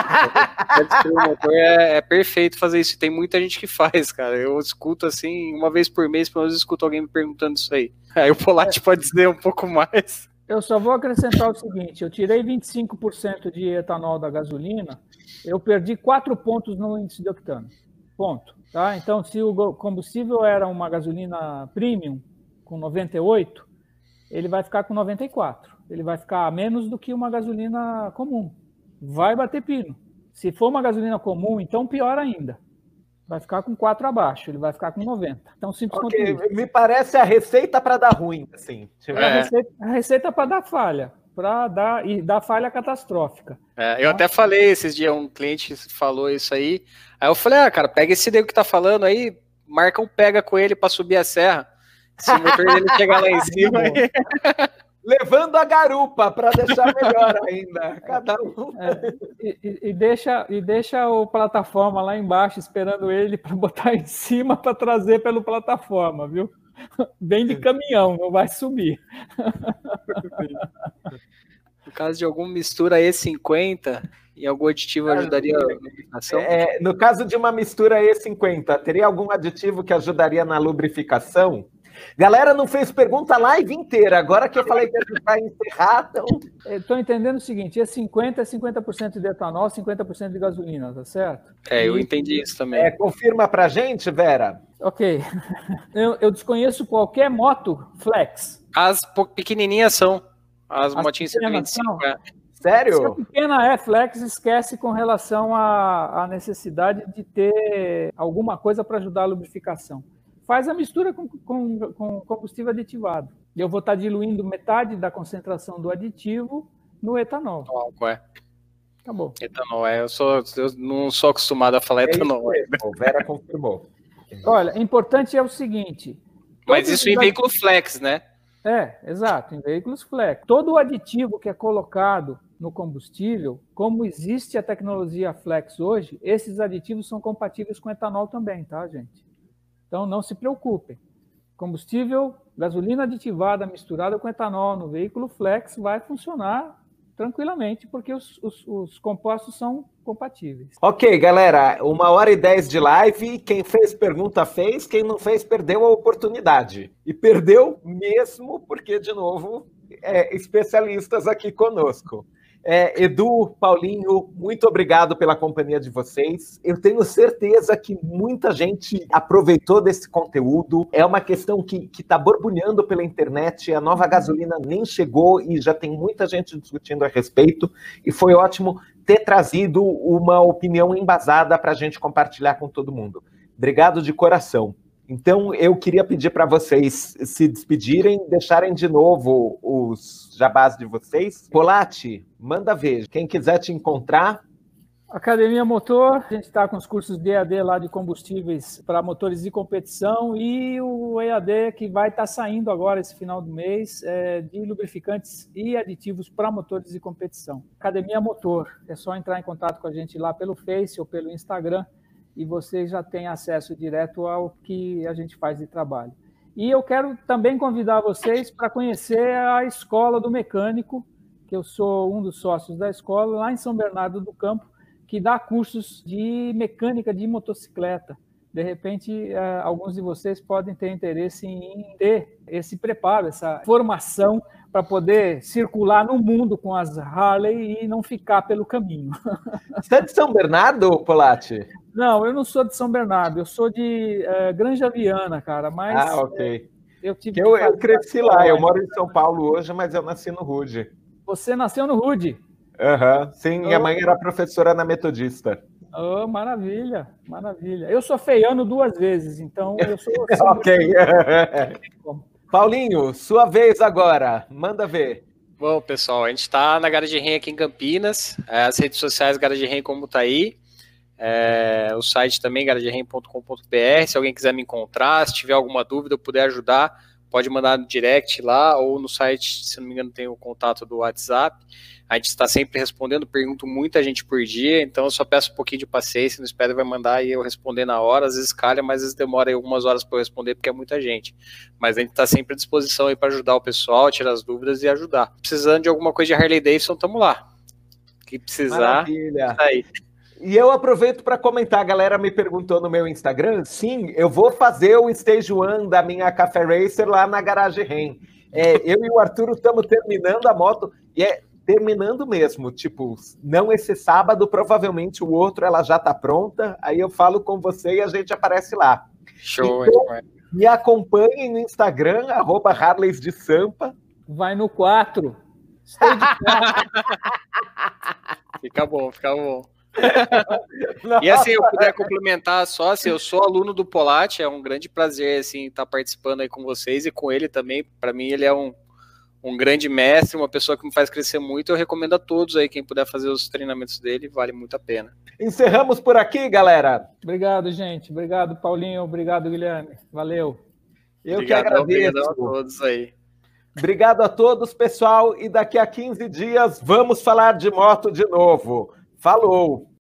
O motor é perfeito fazer isso. Tem muita gente que faz, cara. Eu escuto assim, uma vez por mês, pelo menos eu escuto alguém me perguntando isso aí. Aí o Polatti pode dizer um pouco mais. Eu só vou acrescentar o seguinte, eu tirei 25% de etanol da gasolina, eu perdi 4 pontos no índice de octano. Ponto. Tá? Então, se o combustível era uma gasolina premium, com 98, ele vai ficar com 94. Ele vai ficar a menos do que uma gasolina comum. Vai bater pino. Se for uma gasolina comum, então pior ainda. Vai ficar com 4 abaixo, ele vai ficar com 90. Então, simples quanto isso. Me parece a receita para dar ruim, assim. A receita para dar falha. para dar falha catastrófica. Eu até falei esses dias, um cliente falou isso aí. Aí eu falei, cara, pega esse nego que tá falando aí, marca um pega com ele para subir a serra. Se o motor dele chegar lá em cima. Levando a garupa para deixar melhor ainda. Cada um. E deixa o plataforma lá embaixo esperando ele para botar em cima para trazer pelo plataforma, viu? Vem de caminhão, não vai subir. No caso de alguma mistura E50 e algum aditivo ajudaria a lubrificação? No caso de uma mistura E50, teria algum aditivo que ajudaria na lubrificação? Galera, não fez pergunta a live inteira. Agora que eu falei que a gente vai encerrar, então... Estou entendendo o seguinte, E50 é 50% de etanol, 50% de gasolina, tá certo? Eu entendi isso também. Confirma pra gente, Vera. Ok. Eu desconheço qualquer moto flex. As pequenininhas são. As motinhas 125. Sério? Se a pequena é flex, esquece com relação à necessidade de ter alguma coisa para ajudar a lubrificação. Faz a mistura com combustível aditivado. Eu vou estar diluindo metade da concentração do aditivo no etanol. Acabou. Etanol, eu não sou acostumado a falar etanol. O Vera confirmou. Olha, importante é o seguinte... Mas isso em veículo flex, né? Exato, em veículos flex. Todo o aditivo que é colocado no combustível, como existe a tecnologia flex hoje, esses aditivos são compatíveis com etanol também, tá, gente? Então, não se preocupem. Combustível, gasolina aditivada misturada com etanol no veículo flex vai funcionar tranquilamente, porque os compostos são compatíveis. Ok, galera, 1h10 de live. Quem fez pergunta fez, quem não fez perdeu a oportunidade. E perdeu mesmo, porque, de novo, especialistas aqui conosco. Edu, Paulinho, muito obrigado pela companhia de vocês. Eu tenho certeza que muita gente aproveitou desse conteúdo. É uma questão que está borbulhando pela internet. A nova gasolina nem chegou e já tem muita gente discutindo a respeito. E foi ótimo ter trazido uma opinião embasada para a gente compartilhar com todo mundo. Obrigado de coração. Então, eu queria pedir para vocês se despedirem, deixarem de novo os jabás de vocês. Polatti, manda ver. Quem quiser te encontrar... Academia Motor, a gente está com os cursos de EAD lá de combustíveis para motores de competição e o EAD que vai estar saindo agora esse final do mês de lubrificantes e aditivos para motores de competição. Academia Motor, é só entrar em contato com a gente lá pelo Face ou pelo Instagram, e você já tem acesso direto ao que a gente faz de trabalho. E eu quero também convidar vocês para conhecer a Escola do Mecânico, que eu sou um dos sócios da escola, lá em São Bernardo do Campo, que dá cursos de mecânica de motocicleta. De repente, alguns de vocês podem ter interesse em ter esse preparo, essa formação para poder circular no mundo com as Harley e não ficar pelo caminho. Você é de São Bernardo, Polatti? Não, eu não sou de São Bernardo, eu sou de Granja Viana, cara, mas... ok. Eu cresci lá, eu moro em São Paulo hoje, mas eu nasci no Rude. Você nasceu no Rude? Sim, minha mãe era professora na Metodista. Maravilha, maravilha. Eu sou feiano 2 vezes, então eu sou... Ok. Paulinho, sua vez agora, manda ver. Bom, pessoal, a gente está na Garage Rain aqui em Campinas, as redes sociais Garage Rain como tá aí, o site também, garageраin.com.br, se alguém quiser me encontrar, se tiver alguma dúvida, eu puder ajudar, pode mandar no direct lá, ou no site, se não me engano, tem o contato do WhatsApp. A gente está sempre respondendo, pergunto muita gente por dia, então eu só peço um pouquinho de paciência, não espera, vai mandar e eu responder na hora, às vezes calha, mas às vezes demora aí algumas horas para eu responder, porque é muita gente. Mas a gente está sempre à disposição aí para ajudar o pessoal, tirar as dúvidas e ajudar. Precisando de alguma coisa de Harley Davidson, estamos lá. O que precisar, tá aí. E eu aproveito para comentar, a galera me perguntou no meu Instagram, sim, eu vou fazer o Stage 1 da minha Café Racer lá na Garage Rain. Eu e o Arturo estamos terminando a moto, e terminando mesmo, tipo, não esse sábado, provavelmente o outro ela já está pronta, aí eu falo com você e a gente aparece lá. Show, então, me acompanhem no Instagram, @Harleys de Sampa. Vai no 4. Stage 4. Fica bom, fica bom. E assim, eu puder complementar só, assim, eu sou aluno do Polatti, é um grande prazer assim estar participando aí com vocês e com ele também. Para mim ele é um um grande mestre, uma pessoa que me faz crescer muito. Eu recomendo a todos aí, quem puder fazer os treinamentos dele, vale muito a pena. Encerramos por aqui, galera. Obrigado, gente. Obrigado, Paulinho. Obrigado, Guilherme. Valeu. Eu que agradeço. Obrigado a todos aí. Obrigado a todos, pessoal. E daqui a 15 dias vamos falar de moto de novo. Falou!